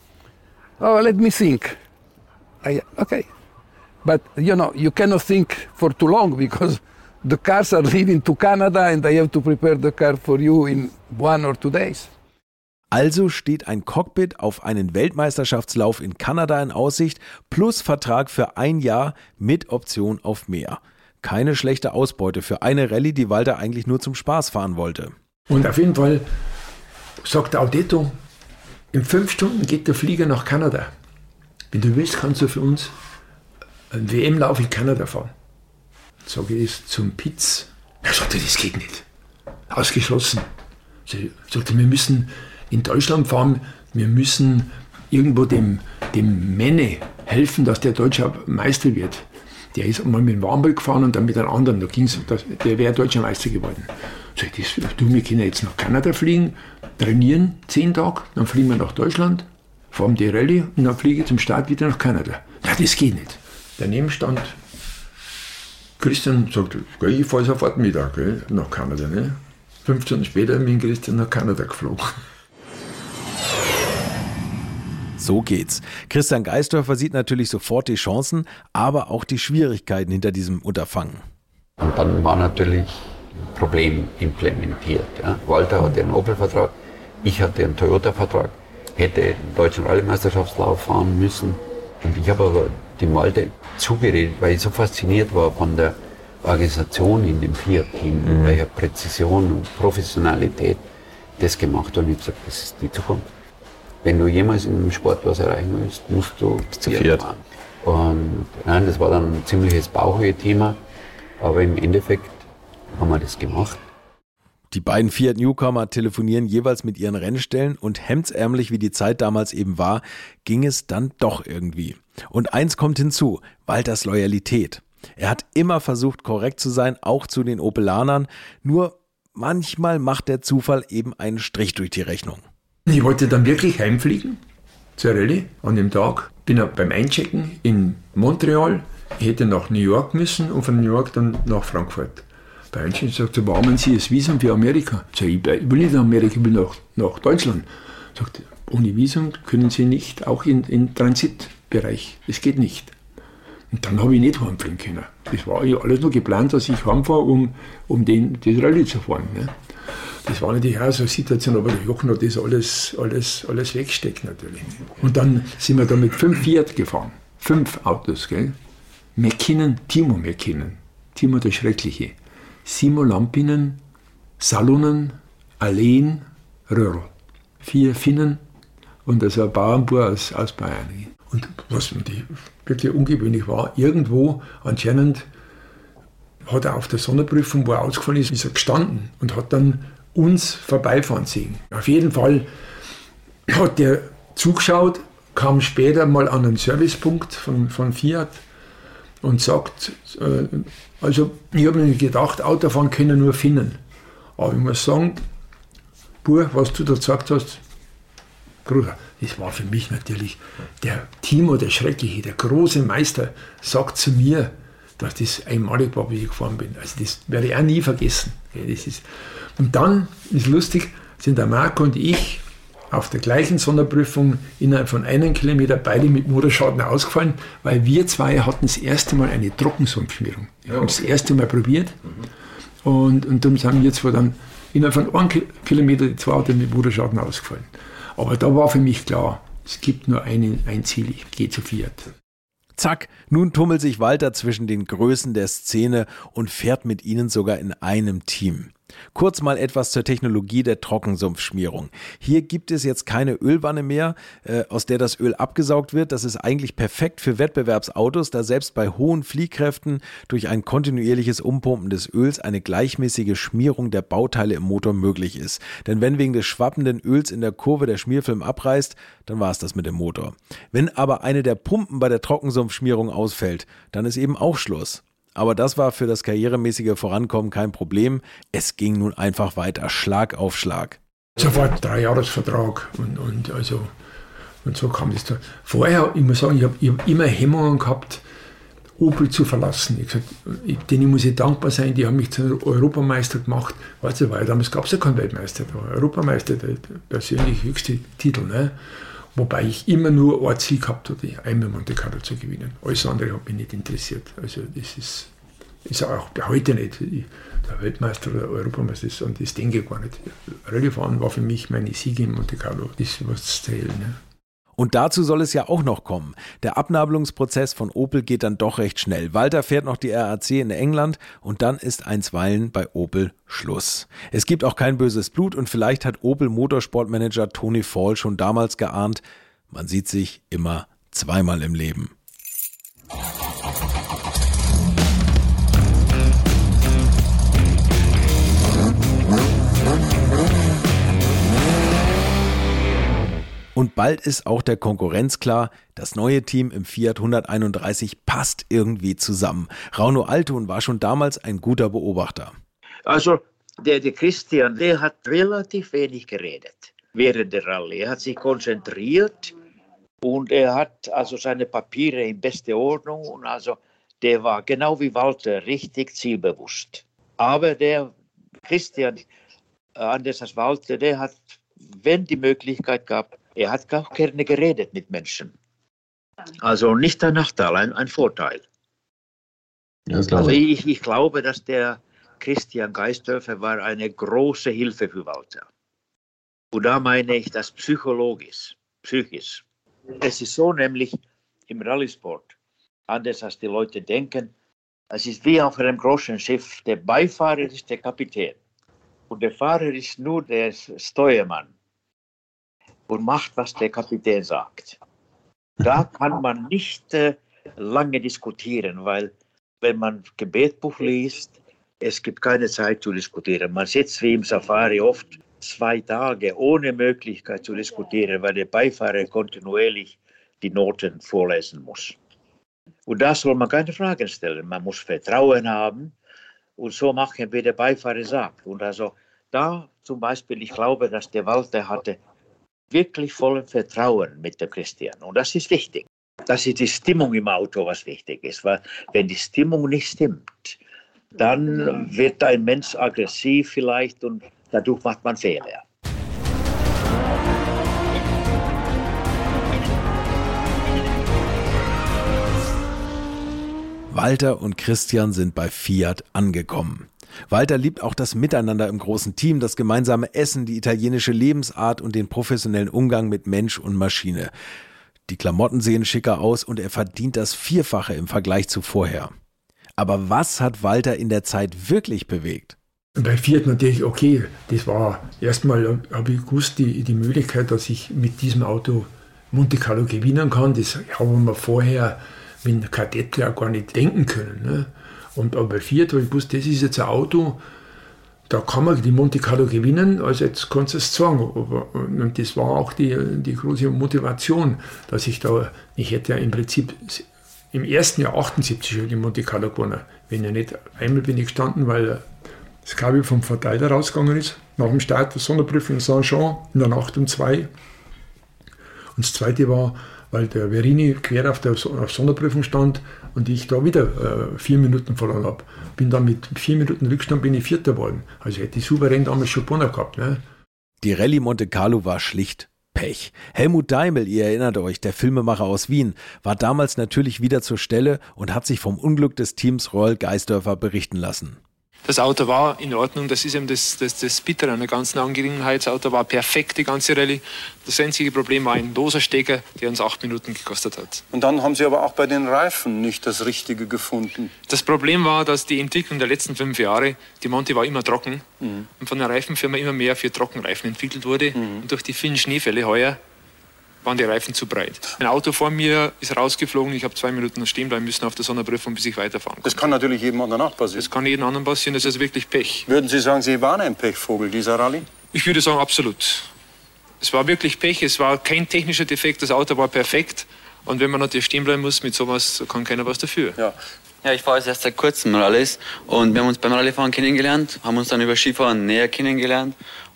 Oh, let me think. I, okay. But, you know, you cannot think for too long because the cars are leaving to Canada and I have to prepare the car for you in one or two days. Also steht ein Cockpit auf einen Weltmeisterschaftslauf in Kanada in Aussicht plus Vertrag für ein Jahr mit Option auf mehr. Keine schlechte Ausbeute für eine Rallye, die Walter eigentlich nur zum Spaß fahren wollte. Und auf jeden Fall sagt der Audetto, in fünf Stunden geht der Flieger nach Kanada. Wenn du willst, kannst du für uns einen W M-Lauf in Kanada fahren. Sage ich zum Pitz. Er sagte, das geht nicht. Ausgeschlossen. Er sagte, wir müssen in Deutschland fahren, wir müssen irgendwo dem, dem Menne helfen, dass der deutscher Meister wird. Der ist mal mit dem Warnberg gefahren und dann mit einem anderen, da ging's, der wäre deutscher Meister geworden. Sag ich, das, du, wir können jetzt nach Kanada fliegen, trainieren zehn Tage, dann fliegen wir nach Deutschland, fahren die Rallye und dann fliege ich zum Start wieder nach Kanada. Ja, das geht nicht. Daneben stand Christian, sagt, ich fahre sofort mit gell, nach Kanada. Ne? Fünf Stunden später bin ich Christian nach Kanada geflogen. So geht's. Christian Geisdörfer sieht natürlich sofort die Chancen, aber auch die Schwierigkeiten hinter diesem Unterfangen. Und dann war natürlich ein Problem implementiert. Ja. Walter hatte einen Opel-Vertrag, ich hatte einen Toyota-Vertrag, hätte den deutschen Rallye-Meisterschaftslauf fahren müssen. Und ich habe aber dem Walter zugeredet, weil ich so fasziniert war von der Organisation in dem Fiat-Team, mhm. mit welcher Präzision und Professionalität das gemacht hat. Und ich habe gesagt, das ist die Zukunft. Wenn du jemals in einem Sport was erreichen willst, musst du zu Fiat fahren. Und nein, das war dann ein ziemliches Bauchweh-Thema, aber im Endeffekt haben wir das gemacht. Die beiden Fiat-Newcomer telefonieren jeweils mit ihren Rennstellen und hemdsärmlich, wie die Zeit damals eben war, ging es dann doch irgendwie. Und eins kommt hinzu, Walters Loyalität. Er hat immer versucht, korrekt zu sein, auch zu den Opelanern, nur manchmal macht der Zufall eben einen Strich durch die Rechnung. Ich wollte dann wirklich heimfliegen zur Rallye an dem Tag. Bin beim Einchecken in Montreal. Ich hätte nach New York müssen und von New York dann nach Frankfurt. Bei Einchecken sagt er, warum haben Sie das Visum für Amerika? Ich sage, ich will nicht nach Amerika, ich will nach, nach Deutschland. Sagt er, ohne Visum können Sie nicht, auch in, in Transitbereich. Das geht nicht. Und dann habe ich nicht heimfliegen können. Das war ja alles nur geplant, dass ich heimfahre, um, um den, das Rallye zu fahren. Ne? Das war natürlich auch so eine Situation, aber der Jochen hat das alles, alles, alles weggesteckt natürlich. Und dann sind wir da mit fünf Fiat gefahren. Fünf Autos, gell? Mäkkinen, Timo Mäkkinen, Timo der Schreckliche, Simo Lampinen, Salonen, Alleen, Röhrl. Vier Finnen und also ein Bauernbauer aus, aus Bayern. Und was wirklich ungewöhnlich war, irgendwo anscheinend hat er auf der Sonderprüfung, wo er ausgefallen ist, ist er gestanden und hat dann uns vorbeifahren sehen. Auf jeden Fall hat der zugeschaut, kam später mal an einen Servicepunkt von, von Fiat und sagt, äh, also ich habe mir gedacht, Autofahren können nur Finnen. Aber ich muss sagen, Bur, was du da gesagt hast, Bruder, das war für mich natürlich der Timo, der Schreckliche, der große Meister, sagt zu mir, dass das einmalig war, wie ich gefahren bin. Also das werde ich auch nie vergessen. Das ist. Und dann ist lustig, sind der Marco und ich auf der gleichen Sonderprüfung innerhalb von einem Kilometer beide mit Motorschaden ausgefallen, weil wir zwei hatten das erste Mal eine Trockensumpfschmierung. Wir haben das erste Mal probiert mhm. und, und dann sind wir zwar dann innerhalb von einem Kilometer die zwei Autos mit Motorschaden ausgefallen. Aber da war für mich klar, es gibt nur einen, ein Ziel, ich gehe zu Fiat. Zack, nun tummelt sich Walter zwischen den Größen der Szene und fährt mit ihnen sogar in einem Team. Kurz mal etwas zur Technologie der Trockensumpfschmierung. Hier gibt es jetzt keine Ölwanne mehr, äh, aus der das Öl abgesaugt wird. Das ist eigentlich perfekt für Wettbewerbsautos, da selbst bei hohen Fliehkräften durch ein kontinuierliches Umpumpen des Öls eine gleichmäßige Schmierung der Bauteile im Motor möglich ist. Denn wenn wegen des schwappenden Öls in der Kurve der Schmierfilm abreißt, dann war es das mit dem Motor. Wenn aber eine der Pumpen bei der Trockensumpfschmierung ausfällt, dann ist eben auch Schluss. Aber das war für das karrieremäßige Vorankommen kein Problem. Es ging nun einfach weiter, Schlag auf Schlag. Sofort Dreijahresvertrag und, und, also, und so kam das da. Vorher, ich muss sagen, ich habe hab immer Hemmungen gehabt, Opel zu verlassen. Ich gesagt, ich, denen muss ich dankbar sein, die haben mich zum Europameister gemacht. Weißt du, weil damals gab es ja keinen Weltmeister, da war Europameister der, der persönlich höchste Titel. Ne? Wobei ich immer nur ein Ziel gehabt hatte, einmal Monte Carlo zu gewinnen. Alles andere hat mich nicht interessiert. Also das ist, ist auch heute nicht der Weltmeister oder der Europameister ist, und das denke ich gar nicht. Rallye fahren war für mich meine Siege in Monte Carlo. Das ist was zu zählen. Ne? Und dazu soll es ja auch noch kommen. Der Abnabelungsprozess von Opel geht dann doch recht schnell. Walter fährt noch die R A C in England und dann ist einstweilen bei Opel Schluss. Es gibt auch kein böses Blut und vielleicht hat Opel Motorsportmanager Tony Fall schon damals geahnt, man sieht sich immer zweimal im Leben. Und bald ist auch der Konkurrenz klar, das neue Team im Fiat hunderteinunddreißig passt irgendwie zusammen. Rauno Altun war schon damals ein guter Beobachter. Also der, der Christian, der hat relativ wenig geredet während der Rallye. Er hat sich konzentriert und er hat also seine Papiere in beste Ordnung. Und also der war genau wie Walter richtig zielbewusst. Aber der Christian, anders als Walter, der hat, wenn die Möglichkeit gab, er hat auch gerne geredet mit Menschen. Also nicht ein Nachteil, ein, ein Vorteil. Ja, also ich, ich glaube, dass der Christian Geisthöfer war eine große Hilfe für Walter. Und da meine ich das psychologisch, psychisch. Es ist so nämlich im Rallye-Sport, anders als die Leute denken, es ist wie auf einem großen Schiff, der Beifahrer ist der Kapitän und der Fahrer ist nur der Steuermann und macht, was der Kapitän sagt. Da kann man nicht äh, lange diskutieren, weil wenn man Gebetbuch liest, es gibt keine Zeit zu diskutieren. Man sitzt wie im Safari oft zwei Tage ohne Möglichkeit zu diskutieren, weil der Beifahrer kontinuierlich die Noten vorlesen muss. Und da soll man keine Fragen stellen. Man muss Vertrauen haben und so machen, wie der Beifahrer sagt. Und also da zum Beispiel, ich glaube, dass der Walter hatte wirklich vollen Vertrauen mit dem Christian. Und das ist wichtig. Das ist die Stimmung im Auto, was wichtig ist. Weil wenn die Stimmung nicht stimmt, dann wird ein Mensch aggressiv vielleicht und dadurch macht man Fehler. Walter und Christian sind bei Fiat angekommen. Walter liebt auch das Miteinander im großen Team, das gemeinsame Essen, die italienische Lebensart und den professionellen Umgang mit Mensch und Maschine. Die Klamotten sehen schicker aus und er verdient das Vierfache im Vergleich zu vorher. Aber was hat Walter in der Zeit wirklich bewegt? Bei Fiat natürlich, okay, das war, erstmal habe ich gewusst, die, die Möglichkeit, dass ich mit diesem Auto Monte Carlo gewinnen kann, das haben wir vorher mit einem Kadett gar nicht denken können. Ne? Und aber bei Fiat habe ich gewusst, das ist jetzt ein Auto, Da kann man die Monte Carlo gewinnen, also jetzt kannst du es sagen. Und das war auch die, die große Motivation, dass ich da, ich hätte ja im Prinzip im ersten Jahr achtundsiebzig die Monte Carlo gewonnen. Wenn ja nicht, einmal bin ich gestanden, weil das Kabel vom Verteiler rausgegangen ist, nach dem Start der Sonderprüfung in Saint-Jean in der Nacht um zwei. Und das zweite war, weil der Verini quer auf der auf Sonderprüfung stand und ich da wieder äh, vier Minuten verloren habe. Bin dann mit vier Minuten Rückstand bin ich Vierter geworden. Also hätte ich souverän damals schon gewonnen gehabt. Ne? Die Rallye Monte Carlo war schlicht Pech. Helmut Daimel, ihr erinnert euch, der Filmemacher aus Wien, war damals natürlich wieder zur Stelle und hat sich vom Unglück des Teams Royal Geisdörfer berichten lassen. Das Auto war in Ordnung, das ist eben das, das, das Bittere an der ganzen Angelegenheit. Das Auto war perfekt, die ganze Rallye. Das einzige Problem war ein loser Stecker, der uns acht Minuten gekostet hat. Und dann haben Sie aber auch bei den Reifen nicht das Richtige gefunden. Das Problem war, dass die Entwicklung der letzten fünf Jahre, die Monte war immer trocken, mhm. und von der Reifenfirma immer mehr für Trockenreifen entwickelt wurde. Mhm. Und durch die vielen Schneefälle heuer waren die Reifen zu breit. Ein Auto vor mir ist rausgeflogen, ich habe zwei Minuten stehen bleiben müssen auf der Sonderprüfung, bis ich weiterfahren konnte. Das kann natürlich jedem anderen auch passieren. Das kann jedem anderen passieren, das ist also wirklich Pech. Würden Sie sagen, Sie waren ein Pechvogel dieser Rallye? Ich würde sagen, absolut. Es war wirklich Pech, es war kein technischer Defekt, das Auto war perfekt. Und wenn man natürlich stehen bleiben muss mit sowas, kann keiner was dafür. Ja. Ja, ich fahre jetzt erst seit kurzem Rallyes und wir haben uns beim Rallyfahren kennengelernt, haben uns dann über Skifahren näher kennengelernt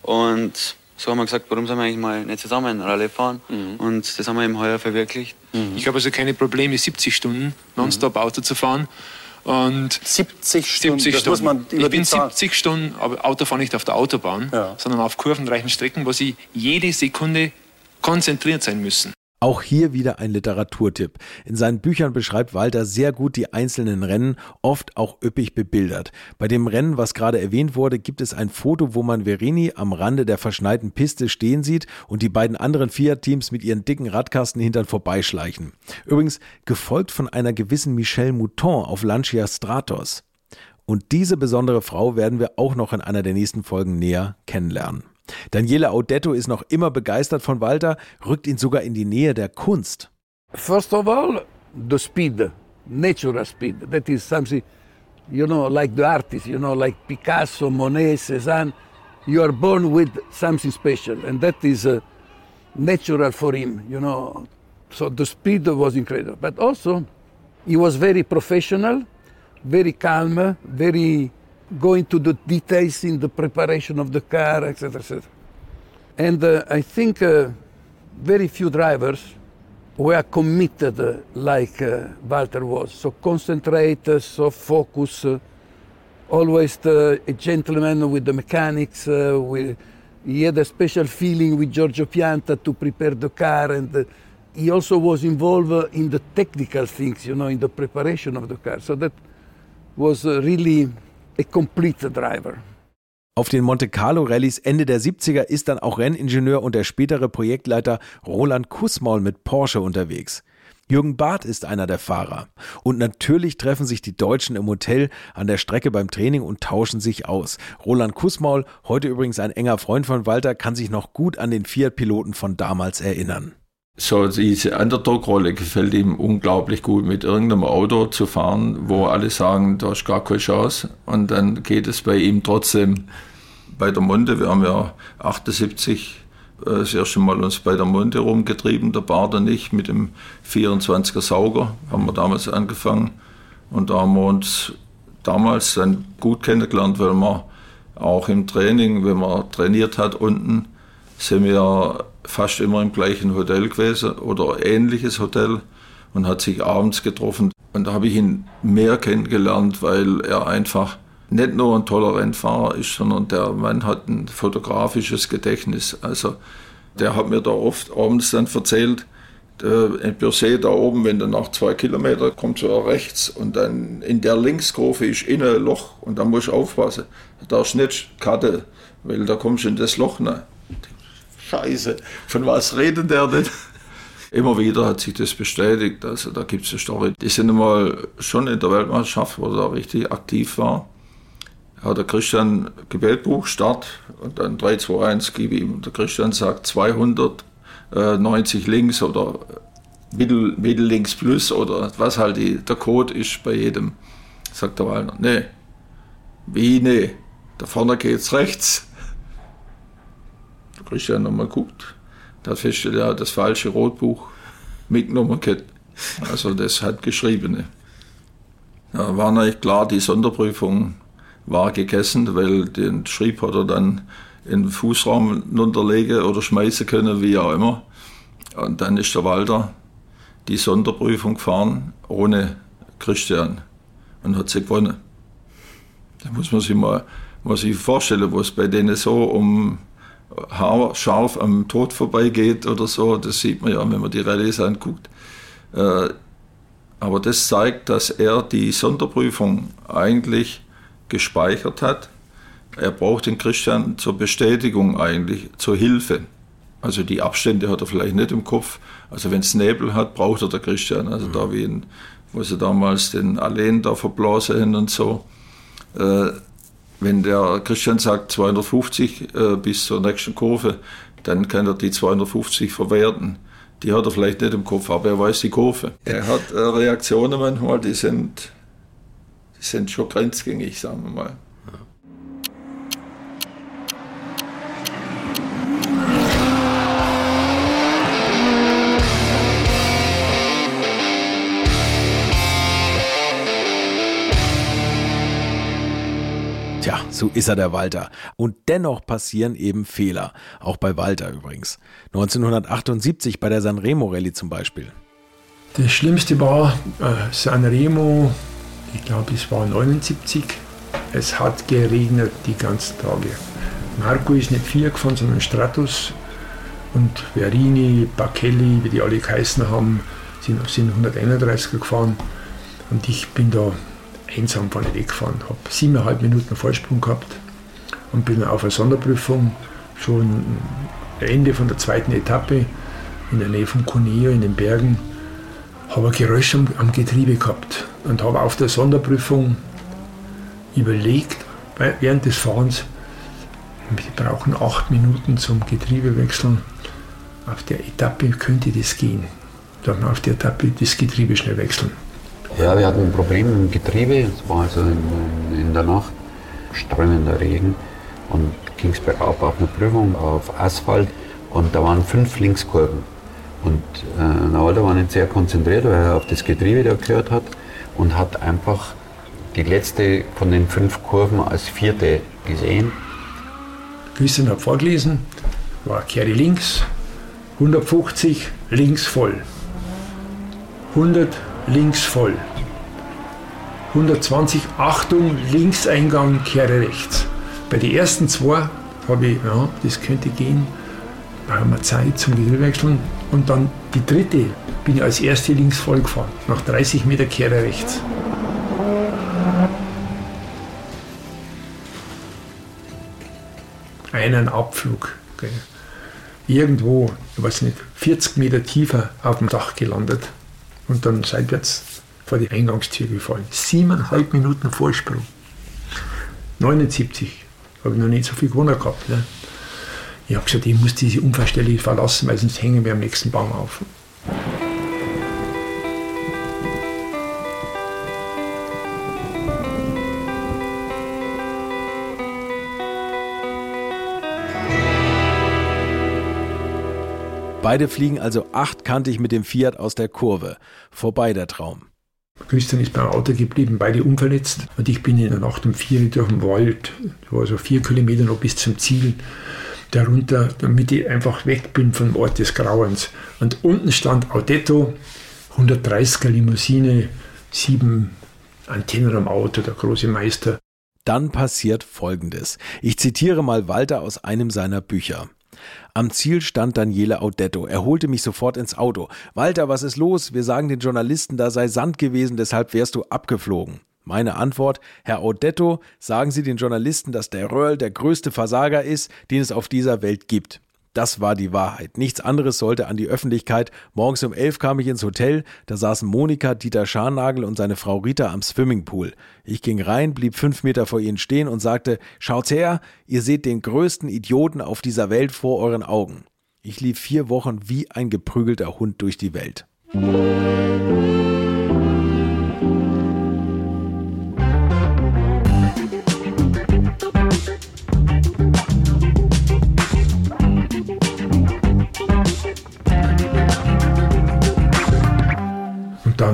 und so haben wir gesagt, warum sollen wir eigentlich mal nicht zusammen Rallye fahren? Mhm. Und das haben wir eben heuer verwirklicht. Mhm. Ich habe also keine Probleme, siebzig Stunden nonstop Auto zu fahren. Und siebzig Stunden? siebzig das muss man ich bin siebzig Stunden, aber Auto fahre nicht auf der Autobahn, ja. sondern auf kurvenreichen Strecken, wo Sie jede Sekunde konzentriert sein müssen. Auch hier wieder ein Literaturtipp. In seinen Büchern beschreibt Walter sehr gut die einzelnen Rennen, oft auch üppig bebildert. Bei dem Rennen, was gerade erwähnt wurde, gibt es ein Foto, wo man Verini am Rande der verschneiten Piste stehen sieht und die beiden anderen Fiat-Teams mit ihren dicken Radkastenhintern vorbeischleichen. Übrigens gefolgt von einer gewissen Michelle Mouton auf Lancia Stratos. Und diese besondere Frau werden wir auch noch in einer der nächsten Folgen näher kennenlernen. Daniele Audetto ist noch immer begeistert von Walter, rückt ihn sogar in die Nähe der Kunst. First of all, the speed, natural speed. That is something, you know, like the artists, you know, like Picasso, Monet, Cézanne. You are born with something special, and that is uh, natural for him, you know. So the speed was incredible. But also, he was very professional, very calm, very going to the details in the preparation of the car, et cetera, et cetera. And uh, I think uh, very few drivers were committed uh, like uh, Walter was. So concentrate, uh, so focus, uh, always the, a gentleman with the mechanics. Uh, with, he had a special feeling with Giorgio Pianta to prepare the car, and uh, he also was involved uh, in the technical things, you know, in the preparation of the car. So that was uh, really a complete driver. Auf den Monte Carlo Rallyes Ende der siebziger ist dann auch Renningenieur und der spätere Projektleiter Roland Kussmaul mit Porsche unterwegs. Jürgen Barth ist einer der Fahrer. Und natürlich treffen sich die Deutschen im Hotel an der Strecke beim Training und tauschen sich aus. Roland Kussmaul, heute übrigens ein enger Freund von Walter, kann sich noch gut an den Fiat-Piloten von damals erinnern. So, diese Underdog-Rolle gefällt ihm unglaublich gut, mit irgendeinem Auto zu fahren, wo alle sagen, da ist gar keine Chance. Und dann geht es bei ihm trotzdem. Bei der Monte, wir haben ja achtundsiebzig äh, das erste Mal uns bei der Monte rumgetrieben, der Bart und ich, mit dem vierundzwanziger Sauger, haben wir damals angefangen. Und da haben wir uns damals dann gut kennengelernt, weil wir auch im Training, wenn man trainiert hat unten, sind wir fast immer im gleichen Hotel gewesen oder ähnliches Hotel und hat sich abends getroffen. Und da habe ich ihn mehr kennengelernt, weil er einfach nicht nur ein toller Rennfahrer ist, sondern der Mann hat ein fotografisches Gedächtnis. Also der hat mir da oft abends dann erzählt, in Bürse da oben, wenn du nach zwei Kilometern kommst du rechts und dann in der Linkskurve ist innen ein Loch und da musst du aufpassen. Da darfst du nicht cutten, weil da kommst du in das Loch rein. Scheiße, von was redet der denn? Immer wieder hat sich das bestätigt, also da gibt es eine Story. Die sind mal schon in der Weltmeisterschaft, wo er richtig aktiv war. Hat der Christian Gebetbuch, Start und dann drei, zwei, eins, gib ihm. Und der Christian sagt zweihundertneunzig links oder Mittel, Mittellinks plus oder was halt die, der Code ist bei jedem. Sagt der Walter, nee, wie nee? da vorne geht's rechts. Der Christian nochmal guckt, da hat festgestellt, er hat das falsche Rotbuch mitgenommen. Also das hat Geschriebene. Ja, war natürlich klar, die Sonderprüfung war gegessen, weil den Schrieb hat er dann in den Fußraum runterlegen oder schmeißen können, wie auch immer. Und dann ist der Walter die Sonderprüfung gefahren, ohne Christian, und hat sie gewonnen. Da muss man sich mal, mal sich vorstellen, wo es bei denen so um haarscharf am Tod vorbeigeht oder so. Das sieht man ja, wenn man die Rallyes anguckt. Äh, aber das zeigt, dass er die Sonderprüfung eigentlich gespeichert hat. Er braucht den Christian zur Bestätigung eigentlich, zur Hilfe. Also die Abstände hat er vielleicht nicht im Kopf. Also wenn es Nebel hat, braucht er der Christian. Also mhm. da wie in, wo sie damals den Alleen da verblasen haben und so. Äh, wenn der Christian sagt zweihundertfünfzig äh, bis zur nächsten Kurve, dann kann er die zweihundertfünfzig verwerten. Die hat er vielleicht nicht im Kopf, aber er weiß die Kurve. Er hat äh, Reaktionen manchmal, die sind, die sind schon grenzgängig, sagen wir mal. Tja, so ist er, der Walter. Und dennoch passieren eben Fehler. Auch bei Walter übrigens. neunzehnhundertachtundsiebzig bei der Sanremo Rallye zum Beispiel. Das Schlimmste war äh, Sanremo, ich glaube es war neunundsiebzig. Es hat geregnet die ganzen Tage. Marco ist nicht vier gefahren, sondern Stratus. Und Verini, Baccelli, wie die alle geheißen haben, sind, sind hunderteinunddreißiger gefahren. Und ich bin da einsam vorne weggefahren, habe siebeneinhalb Minuten Vorsprung gehabt und bin auf einer Sonderprüfung schon Ende von der zweiten Etappe in der Nähe von Cuneo in den Bergen, habe ein Geräusch am, am Getriebe gehabt und habe auf der Sonderprüfung überlegt, während des Fahrens, wir brauchen acht Minuten zum Getriebewechseln, auf der Etappe könnte das gehen, dann auf der Etappe das Getriebe schnell wechseln. Ja, wir hatten ein Problem im Getriebe, es war also in, in der Nacht, strömender Regen, und ging es bergab auf eine Prüfung auf Asphalt, und da waren fünf Linkskurven. Und äh, der Walter war nicht sehr konzentriert, weil er auf das Getriebe da gehört hat, und hat einfach die letzte von den fünf Kurven als vierte gesehen. Christian hat vorgelesen, war Kehre links, hundertfünfzig, links voll, hundert, links voll, hundertzwanzig, Achtung, Linkseingang, kehre rechts. Bei den ersten zwei habe ich, ja, das könnte gehen, brauchen wir Zeit zum Getriebewechseln. Und dann die dritte bin ich als erste links voll gefahren, nach dreißig Meter kehre rechts. Einen Abflug, okay. Irgendwo, ich weiß nicht, vierzig Meter tiefer auf dem Dach gelandet. Und dann seitwärts vor die Eingangstür gefallen. Siebeneinhalb Minuten Vorsprung. neunundsiebzig habe ich noch nicht so viel gewonnen gehabt. Ne? Ich habe gesagt, ich muss diese Unfallstelle verlassen, weil sonst hängen wir am nächsten Baum auf. Beide fliegen also achtkantig mit dem Fiat aus der Kurve. Vorbei der Traum. Christian ist beim Auto geblieben, beide unverletzt. Und ich bin in der Nacht um vier durch den Wald, das war so vier Kilometer noch bis zum Ziel, darunter, damit ich einfach weg bin vom Ort des Grauens. Und unten stand Audetto, hundertdreißiger Limousine, sieben Antennen am Auto, der große Meister. Dann passiert Folgendes. Ich zitiere mal Walter aus einem seiner Bücher. Am Ziel stand Daniele Audetto. Er holte mich sofort ins Auto. Walter, was ist los? Wir sagen den Journalisten, da sei Sand gewesen, deshalb wärst du abgeflogen. Meine Antwort, Herr Audetto, sagen Sie den Journalisten, dass der Röhrl der größte Versager ist, den es auf dieser Welt gibt. Das war die Wahrheit. Nichts anderes sollte an die Öffentlichkeit. Morgens um elf kam ich ins Hotel. Da saßen Monika, Dieter Scharnagel und seine Frau Rita am Swimmingpool. Ich ging rein, blieb fünf Meter vor ihnen stehen und sagte, schaut's her, ihr seht den größten Idioten auf dieser Welt vor euren Augen. Ich lief vier Wochen wie ein geprügelter Hund durch die Welt.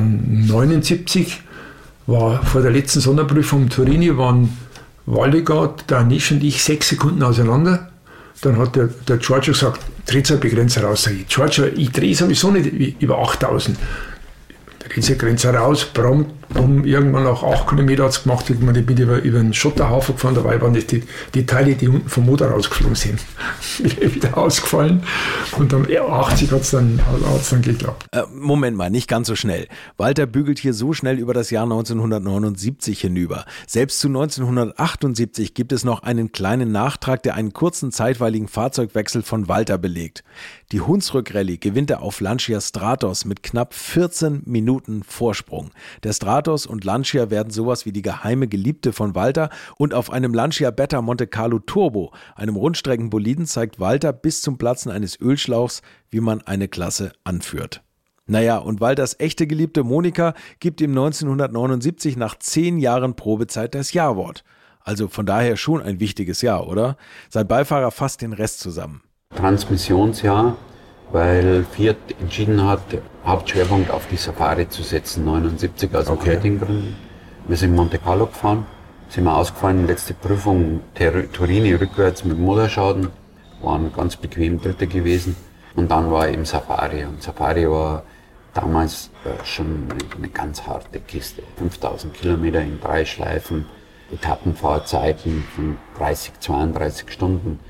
dann neunundsiebzig war vor der letzten Sonderprüfung in Turini, waren Waldegard, der Anish und ich sechs Sekunden auseinander. Dann hat der, der Giorgio gesagt, Drehzahlbegrenzer raus. Sag ich, Giorgio, ich drehe sowieso nicht über achttausend. Der Drehzahlbegrenzer raus, prompt, um irgendwann nach acht Kilometer hat es gemacht, ich bin über, über einen Schotterhaufen gefahren, dabei waren das die, die Teile, die unten vom Motor rausgeflogen sind, wieder ausgefallen. Und dann ja, achtzig hat es dann, hat's dann geklappt. Äh, Moment mal, nicht ganz so schnell. Walter bügelt hier so schnell über das Jahr neunzehnhundertneunundsiebzig hinüber. Selbst zu neunzehnhundertachtundsiebzig gibt es noch einen kleinen Nachtrag, der einen kurzen zeitweiligen Fahrzeugwechsel von Walter belegt. Die Hunsrück-Rallye gewinnt er auf Lancia Stratos mit knapp vierzehn Minuten Vorsprung. Der Stratos und Lancia werden sowas wie die geheime Geliebte von Walter und auf einem Lancia Beta Monte Carlo Turbo, einem Rundstreckenboliden, zeigt Walter bis zum Platzen eines Ölschlauchs, wie man eine Klasse anführt. Naja, und Walters echte Geliebte Monika gibt ihm neunzehnhundertneunundsiebzig nach zehn Jahren Probezeit das Ja-Wort. Also von daher schon ein wichtiges Jahr, oder? Sein Beifahrer fasst den Rest zusammen. Transmissionsjahr, weil Fiat entschieden hat, Hauptschwerpunkt auf die Safari zu setzen, neunundsiebzig, aus okay. Marketinggründen. Wir sind Monte Carlo gefahren, sind wir ausgefallen, letzte Prüfung Ter- Turini rückwärts mit Motorschaden, waren ganz bequem Dritte gewesen. Und dann war eben Safari. Und Safari war damals äh, schon eine ganz harte Kiste. fünftausend Kilometer in drei Schleifen, Etappenfahrzeiten von dreißig, zweiunddreißig Stunden.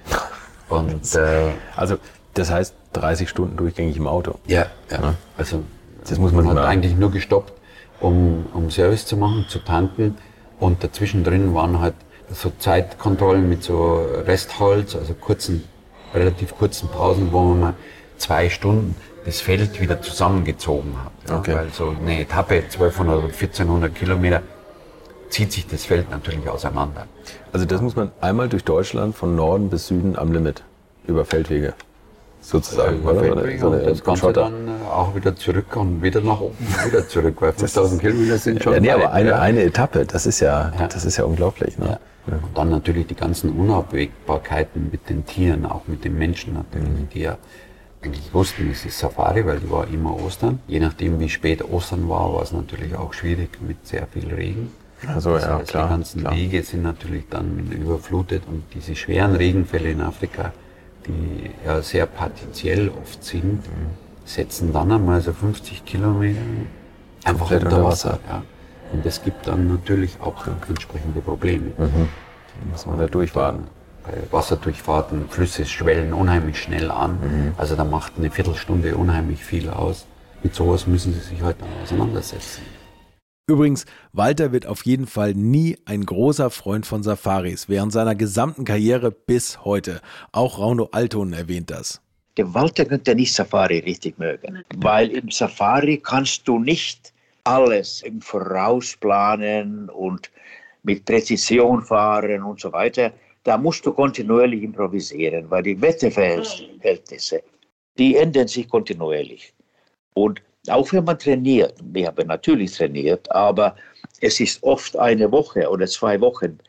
Und, äh, also das heißt dreißig Stunden durchgängig im Auto? Ja, ja. ja. Also das muss man, man hat mal. eigentlich nur gestoppt, um, um Service zu machen, zu tanken. Und dazwischen drin waren halt so Zeitkontrollen mit so Restholz, also kurzen, relativ kurzen Pausen, wo man mal zwei Stunden das Feld wieder zusammengezogen hat. Ja? Okay. Weil so eine Etappe, zwölfhundert oder vierzehnhundert Kilometer, zieht sich das Feld natürlich auseinander. Also das muss man einmal durch Deutschland von Norden bis Süden am Limit über Feldwege sozusagen. Über Feldwege und das Ganze dann auch wieder zurück und wieder nach oben und wieder zurück, weil fünftausend Kilometer sind schon ja, nee, weit, aber eine, ja. eine Etappe, das ist ja, ja. das ist ja unglaublich. Ne? Ja. Ja. Und dann natürlich die ganzen Unabwägbarkeiten mit den Tieren, auch mit den Menschen natürlich, mhm. die ja eigentlich wussten, es ist Safari, weil die war immer Ostern. Je nachdem, wie spät Ostern war, war es natürlich auch schwierig mit sehr viel Regen. Also, das ja, heißt, klar, die ganzen klar. Wege sind natürlich dann überflutet und diese schweren Regenfälle in Afrika, die ja sehr partiell oft sind, mhm. setzen dann einmal so fünfzig Kilometer einfach komplett unter unter Wasser. Wasser. Ja. Und das gibt dann natürlich auch entsprechende Probleme. Mhm. Die muss man da durchfahren. Bei Wasserdurchfahrten, Flüsse schwellen unheimlich schnell an. Mhm. Also da macht eine Viertelstunde unheimlich viel aus. Mit sowas müssen sie sich heute halt auseinandersetzen. Übrigens, Walter wird auf jeden Fall nie ein großer Freund von Safaris, während seiner gesamten Karriere bis heute. Auch Rauno Altonen erwähnt das. Der Walter könnte nicht Safari richtig mögen, weil im Safari kannst du nicht alles im Voraus planen und mit Präzision fahren und so weiter. Da musst du kontinuierlich improvisieren, weil die Wetterverhältnisse, die ändern sich kontinuierlich. Und auch wenn man trainiert, wir haben natürlich trainiert, aber es ist oft eine Woche oder zwei Wochen,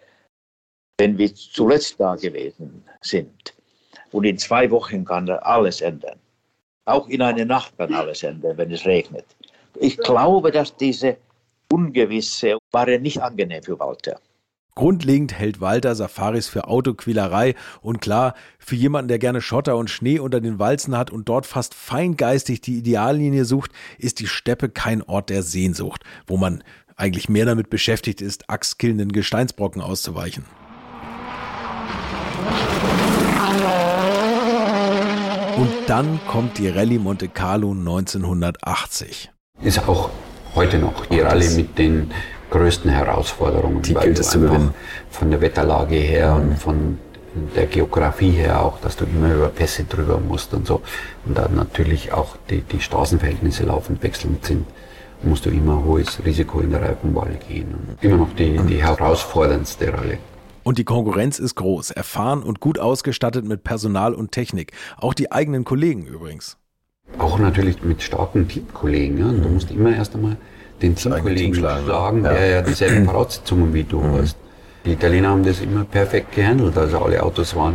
wenn wir zuletzt da gewesen sind. Und in zwei Wochen kann alles ändern. Auch in einer Nacht kann alles ändern, wenn es regnet. Ich glaube, dass diese Ungewisse waren nicht angenehm für Walter. Grundlegend hält Walter Safaris für Autoquälerei und klar, für jemanden, der gerne Schotter und Schnee unter den Walzen hat und dort fast feingeistig die Ideallinie sucht, ist die Steppe kein Ort der Sehnsucht, wo man eigentlich mehr damit beschäftigt ist, axtkillenden Gesteinsbrocken auszuweichen. Und dann kommt die Rallye Monte Carlo neunzehnhundertachtzig. Ist auch heute noch die Rallye mit den größten Herausforderungen, die weil gilt du es zu gewinnen. Von der Wetterlage her mhm. und von der Geografie her auch, dass du immer über Pässe drüber musst und so. Und dann natürlich auch die, die Straßenverhältnisse laufend wechselnd sind, musst du immer ein hohes Risiko in der Reifenwahl gehen. Und immer noch die, die herausforderndste Rallye. Und die Konkurrenz ist groß, erfahren und gut ausgestattet mit Personal und Technik. Auch die eigenen Kollegen übrigens. Auch natürlich mit starken Teamkollegen. Ja? Und du musst immer erst einmal den Teamkollegen schlagen, schlagen ja. der ja dieselben Voraussetzungen wie du mhm. hast. Die Italiener haben das immer perfekt gehandelt. Also alle Autos waren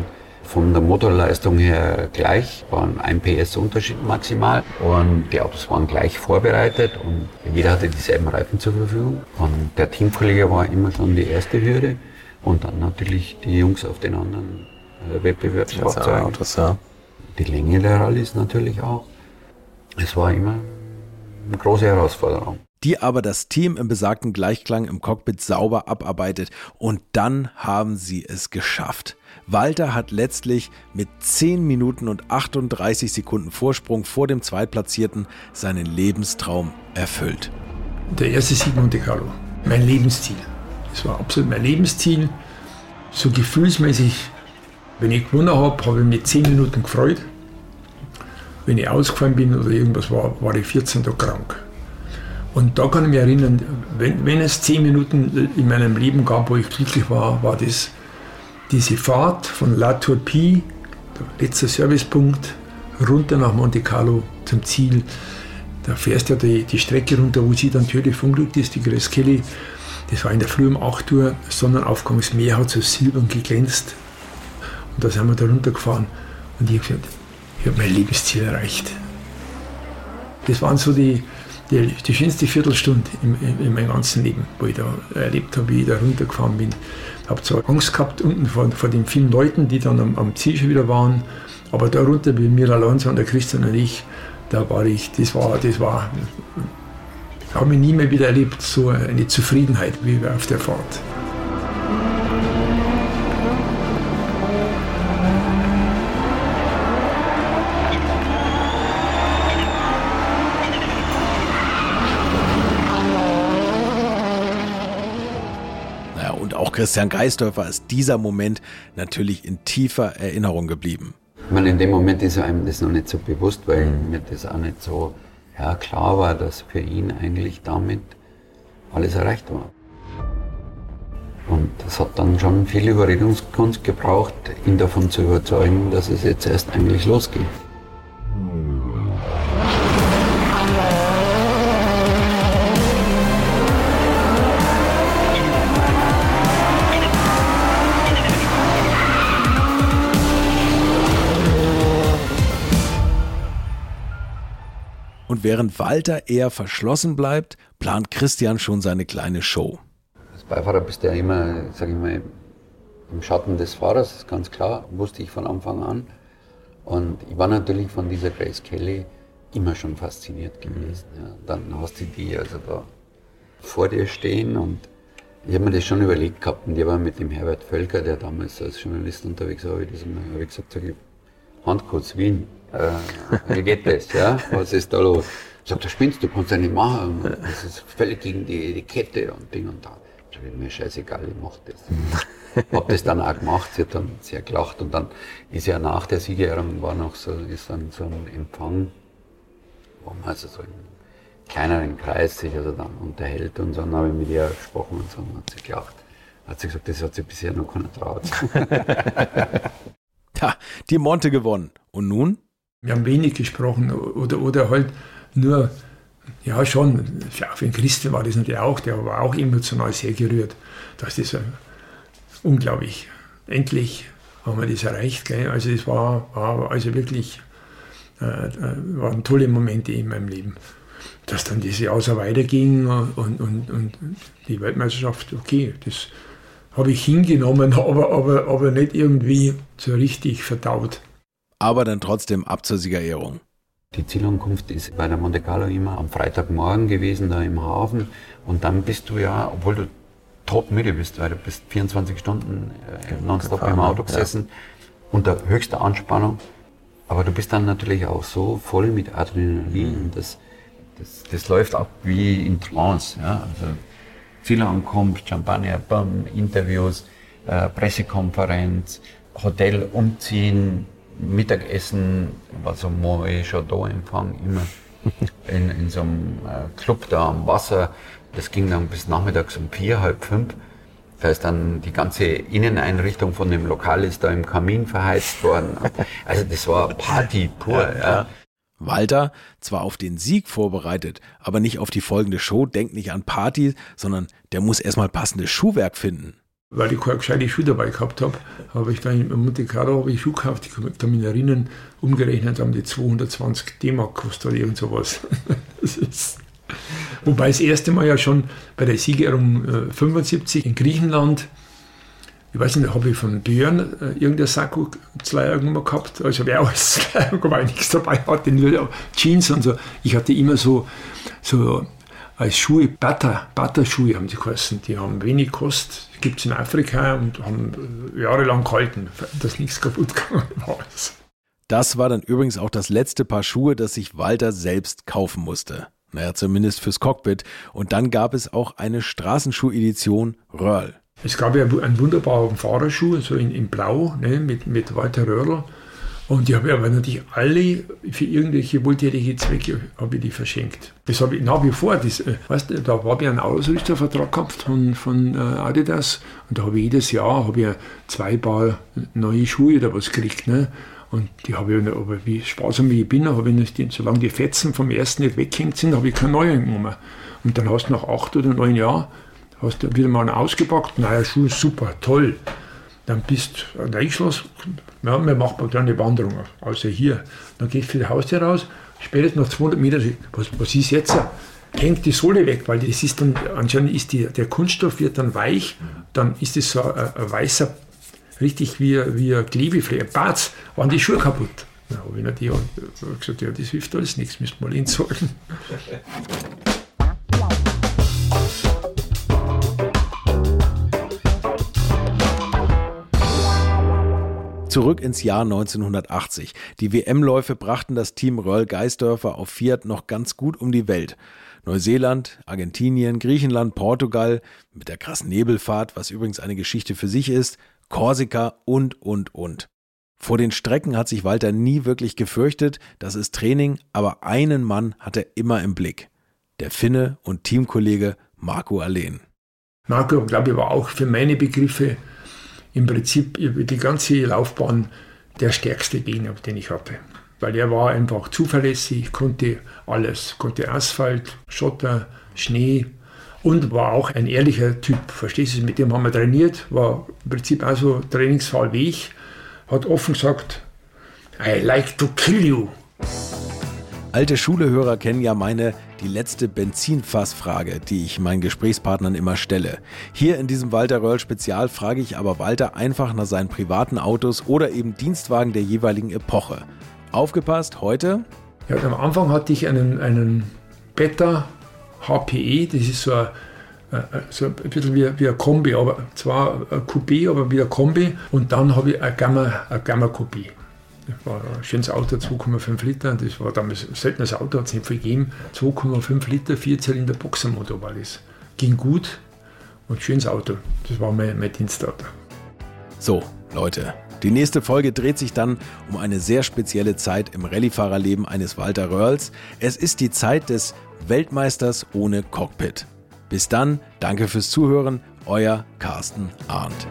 von der Motorleistung her gleich, waren ein P S Unterschied maximal und die Autos waren gleich vorbereitet und jeder hatte dieselben Reifen zur Verfügung. Und der Teamkollege war immer schon die erste Hürde und dann natürlich die Jungs auf den anderen äh, Wettbewerbsfahrzeugen. Autos, ja. Die Länge der Rallyes natürlich auch. Es war immer eine große Herausforderung. Die aber das Team im besagten Gleichklang im Cockpit sauber abarbeitet. Und dann haben sie es geschafft. Walter hat letztlich mit zehn Minuten und achtunddreißig Sekunden Vorsprung vor dem Zweitplatzierten seinen Lebenstraum erfüllt. Der erste Sieg Monte Carlo, mein Lebensziel. Das war absolut mein Lebensziel. So gefühlsmäßig, wenn ich gewonnen habe, habe ich mich zehn Minuten gefreut. Wenn ich ausgefallen bin oder irgendwas war, war ich vierzehn Tage krank. Und da kann ich mich erinnern, wenn, wenn es zehn Minuten in meinem Leben gab, wo ich glücklich war, war das diese Fahrt von La Tourpie, der letzte Servicepunkt, runter nach Monte Carlo zum Ziel. Da fährst du ja die, die Strecke runter, wo sie dann tödlich verunglückt ist, die Grace Kelly. Das war in der Früh um acht Uhr, Sonnenaufgang, das Meer hat so silbern geglänzt. Und da sind wir da runtergefahren und ich habe gesagt, ich habe mein Lebensziel erreicht. Das waren so die, die, die schönste Viertelstunde in, in, in meinem ganzen Leben, wo ich da erlebt habe, wie ich da runtergefahren bin. Ich habe zwar Angst gehabt unten vor, vor den vielen Leuten, die dann am, am Ziel schon wieder waren, aber da runter bei mir Alonso und der Christian und ich, da war ich, das war, das war, habe ich nie mehr wieder erlebt, so eine Zufriedenheit wie auf der Fahrt. Christian Geisdörfer ist dieser Moment natürlich in tiefer Erinnerung geblieben. Ich meine, in dem Moment ist einem das noch nicht so bewusst, weil mhm. mir das auch nicht so ja, klar war, dass für ihn eigentlich damit alles erreicht war. Und das hat dann schon viel Überredungskunst gebraucht, ihn davon zu überzeugen, dass es jetzt erst eigentlich losgeht. Und während Walter eher verschlossen bleibt, plant Christian schon seine kleine Show. Als Beifahrer bist du ja immer, sag ich mal, im Schatten des Fahrers, das ist ganz klar, wusste ich von Anfang an. Und ich war natürlich von dieser Grace Kelly immer schon fasziniert gewesen. Ja. Dann hast du die also da vor dir stehen und ich habe mir das schon überlegt gehabt. Und ich war mit dem Herbert Völker, der damals als Journalist unterwegs war, habe ich, das immer, habe ich gesagt, sag ich, Handkurz Wien. Äh, wie geht das? Ja? Was ist da los? Ich sag, da spinnst du, kannst ja nicht machen. Das ist völlig gegen die, die Kette und Ding und da. Ich sag, mir scheißegal, ich mach das. Hab das dann auch gemacht, sie hat dann sehr gelacht und dann ist ja nach der Siegerehrung war noch so, ist dann so ein Empfang, wo man also so in kleineren Kreis sich also dann unterhält und so, dann habe ich mit ihr gesprochen und so und hat sie gelacht. Hat sie gesagt, das hat sie bisher noch keiner traut. Tja, die Monte gewonnen. Und nun? Wir haben wenig gesprochen oder, oder halt nur, ja schon, ja, für den Christian war das natürlich auch, der war auch emotional sehr gerührt. Das ist ein, unglaublich. Endlich haben wir das erreicht. Gell? Also es war, war also wirklich, äh, waren tolle Momente in meinem Leben. Dass dann diese Jahr so weiterging und, und, und die Weltmeisterschaft, okay, das habe ich hingenommen, aber, aber, aber nicht irgendwie so richtig verdaut. Aber dann trotzdem ab zur Siegerehrung. Die Zielankunft ist bei der Monte Carlo immer am Freitagmorgen gewesen, da im Hafen. Und dann bist du ja, obwohl du todmüde bist, weil du bist vierundzwanzig Stunden äh, nonstop im Auto gesessen, ja. Unter höchster Anspannung. Aber du bist dann natürlich auch so voll mit Adrenalin. Mhm. Das, das, das läuft ab wie in Trance. Ja? Also Zielankunft, Champagner, Bam, Interviews, äh, Pressekonferenz, Hotel umziehen, Mittagessen, war so Moët Chateau-Empfang, immer in, in so einem äh, Club da am Wasser. Das ging dann bis nachmittags um vier, halb fünf. Da ist dann die ganze Inneneinrichtung von dem Lokal ist da im Kamin verheizt worden. Also das war Party pur. Ja, ja. Walter, zwar auf den Sieg vorbereitet, aber nicht auf die folgende Show, denkt nicht an Party, sondern der muss erstmal passendes Schuhwerk finden. Weil ich keine gescheite Schuhe dabei gehabt habe, habe ich dann in Monte Carlo habe ich Schuhe gekauft, ich kann mich erinnern, umgerechnet haben die zweihundertzwanzig D-Mark gekostet oder irgend sowas. Das ist, wobei das erste Mal ja schon bei der Siegerehrung äh, fünfundsiebzig in Griechenland, ich weiß nicht, da habe ich von Björn äh, irgendein Sakko Zweier irgendwann gehabt, also wer auch als Zweier, weil ich nichts dabei hatte, nur Jeans und so. Ich hatte immer so, so als Schuhe, Butter, Butter-Schuhe haben die geheißen, die haben wenig gekostet, gibt es in Afrika und haben jahrelang gehalten, dass nichts kaputt gegangen war. Das war dann übrigens auch das letzte Paar Schuhe, das sich Walter selbst kaufen musste. Naja, zumindest fürs Cockpit. Und dann gab es auch eine Straßenschuh-Edition Röhrl. Es gab ja einen wunderbaren Fahrerschuh, so in, in Blau, ne, mit, mit Walter Röhrl. Und die habe ich aber natürlich alle für irgendwelche wohltätige Zwecke habe ich die verschenkt. Das habe ich nach wie vor. Das, äh, weißt du, da habe ich einen Ausrüstervertrag gehabt von, von äh, Adidas. Und da habe ich jedes Jahr habe ich zwei Paar neue Schuhe oder was gekriegt. Ne? Und die habe ich, aber wie sparsam wie ich bin, habe ich nicht, solange die Fetzen vom ersten nicht weggehängt sind, habe ich keine neuen genommen. Und dann hast du nach acht oder neun Jahren hast du wieder mal einen ausgepackt, neuer Schuh, super, toll. Dann bist du an der Eichschloss, ja, wir machen dann eine Wanderung, außer hier. Dann gehst du für die Haustür raus, spätestens nach zweihundert Metern, was, was ist jetzt? Hängt die Sohle weg, weil das ist dann, anscheinend ist die, der Kunststoff wird dann weich, dann ist es so ein, ein weißer, richtig wie, wie ein Klebefleck, Batz, waren die Schuhe kaputt. Dann habe ich natürlich gesagt, ja, das hilft alles nichts, müssen wir mal entsorgen. Zurück ins Jahr neunzehnhundertachtzig. Die W M-Läufe brachten das Team Röhrl-Geisdörfer auf Fiat noch ganz gut um die Welt. Neuseeland, Argentinien, Griechenland, Portugal, mit der krassen Nebelfahrt, was übrigens eine Geschichte für sich ist, Korsika und, und, und. Vor den Strecken hat sich Walter nie wirklich gefürchtet, das ist Training, aber einen Mann hat er immer im Blick. Der Finne und Teamkollege Marko Alén. Marko, glaube ich, war auch für meine Begriffe im Prinzip über die ganze Laufbahn der stärkste Gegner, den ich hatte. Weil er war einfach zuverlässig, konnte alles, konnte Asphalt, Schotter, Schnee und war auch ein ehrlicher Typ. Verstehst du, mit dem haben wir trainiert, war im Prinzip auch so Trainingsfall wie ich, hat offen gesagt, I like to kill you. Alte Schulehörer kennen ja meine die letzte Benzinfassfrage, die ich meinen Gesprächspartnern immer stelle. Hier in diesem Walter Röhrl Spezial frage ich aber Walter einfach nach seinen privaten Autos oder eben Dienstwagen der jeweiligen Epoche. Aufgepasst, heute? Ja, am Anfang hatte ich einen, einen Beta H P E, das ist so ein, so ein bisschen wie, wie ein Kombi, aber zwar ein Coupé, aber wie ein Kombi. Und dann habe ich ein Gamma, ein Gamma Coupé. Das war ein schönes Auto, zwei Komma fünf Liter, das war damals ein seltenes Auto, hat es nicht viel gegeben. zwei Komma fünf Liter, Vierzylinder Boxermotor war das. Ging gut und schönes Auto. Das war mein, mein Dienstauto. So, Leute, die nächste Folge dreht sich dann um eine sehr spezielle Zeit im Rallye-Fahrerleben eines Walter Röhrls. Es ist die Zeit des Weltmeisters ohne Cockpit. Bis dann, danke fürs Zuhören, euer Carsten Arndt.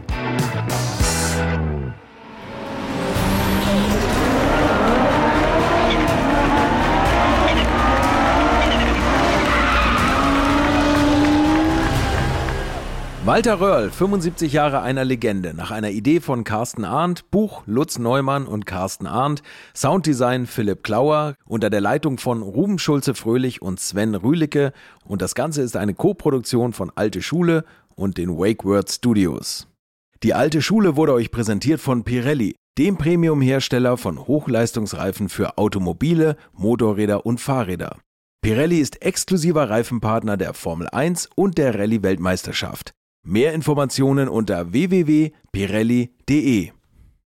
Walter Röhrl, fünfundsiebzig Jahre einer Legende, nach einer Idee von Carsten Arndt, Buch Lutz Neumann und Carsten Arndt, Sounddesign Philipp Klauer, unter der Leitung von Ruben Schulze-Fröhlich und Sven Rühlicke und das Ganze ist eine Co-Produktion von Alte Schule und den Wake Word Studios. Die Alte Schule wurde euch präsentiert von Pirelli, dem Premium-Hersteller von Hochleistungsreifen für Automobile, Motorräder und Fahrräder. Pirelli ist exklusiver Reifenpartner der Formel eins und der Rallye-Weltmeisterschaft. Mehr Informationen unter w w w punkt pirelli punkt d e.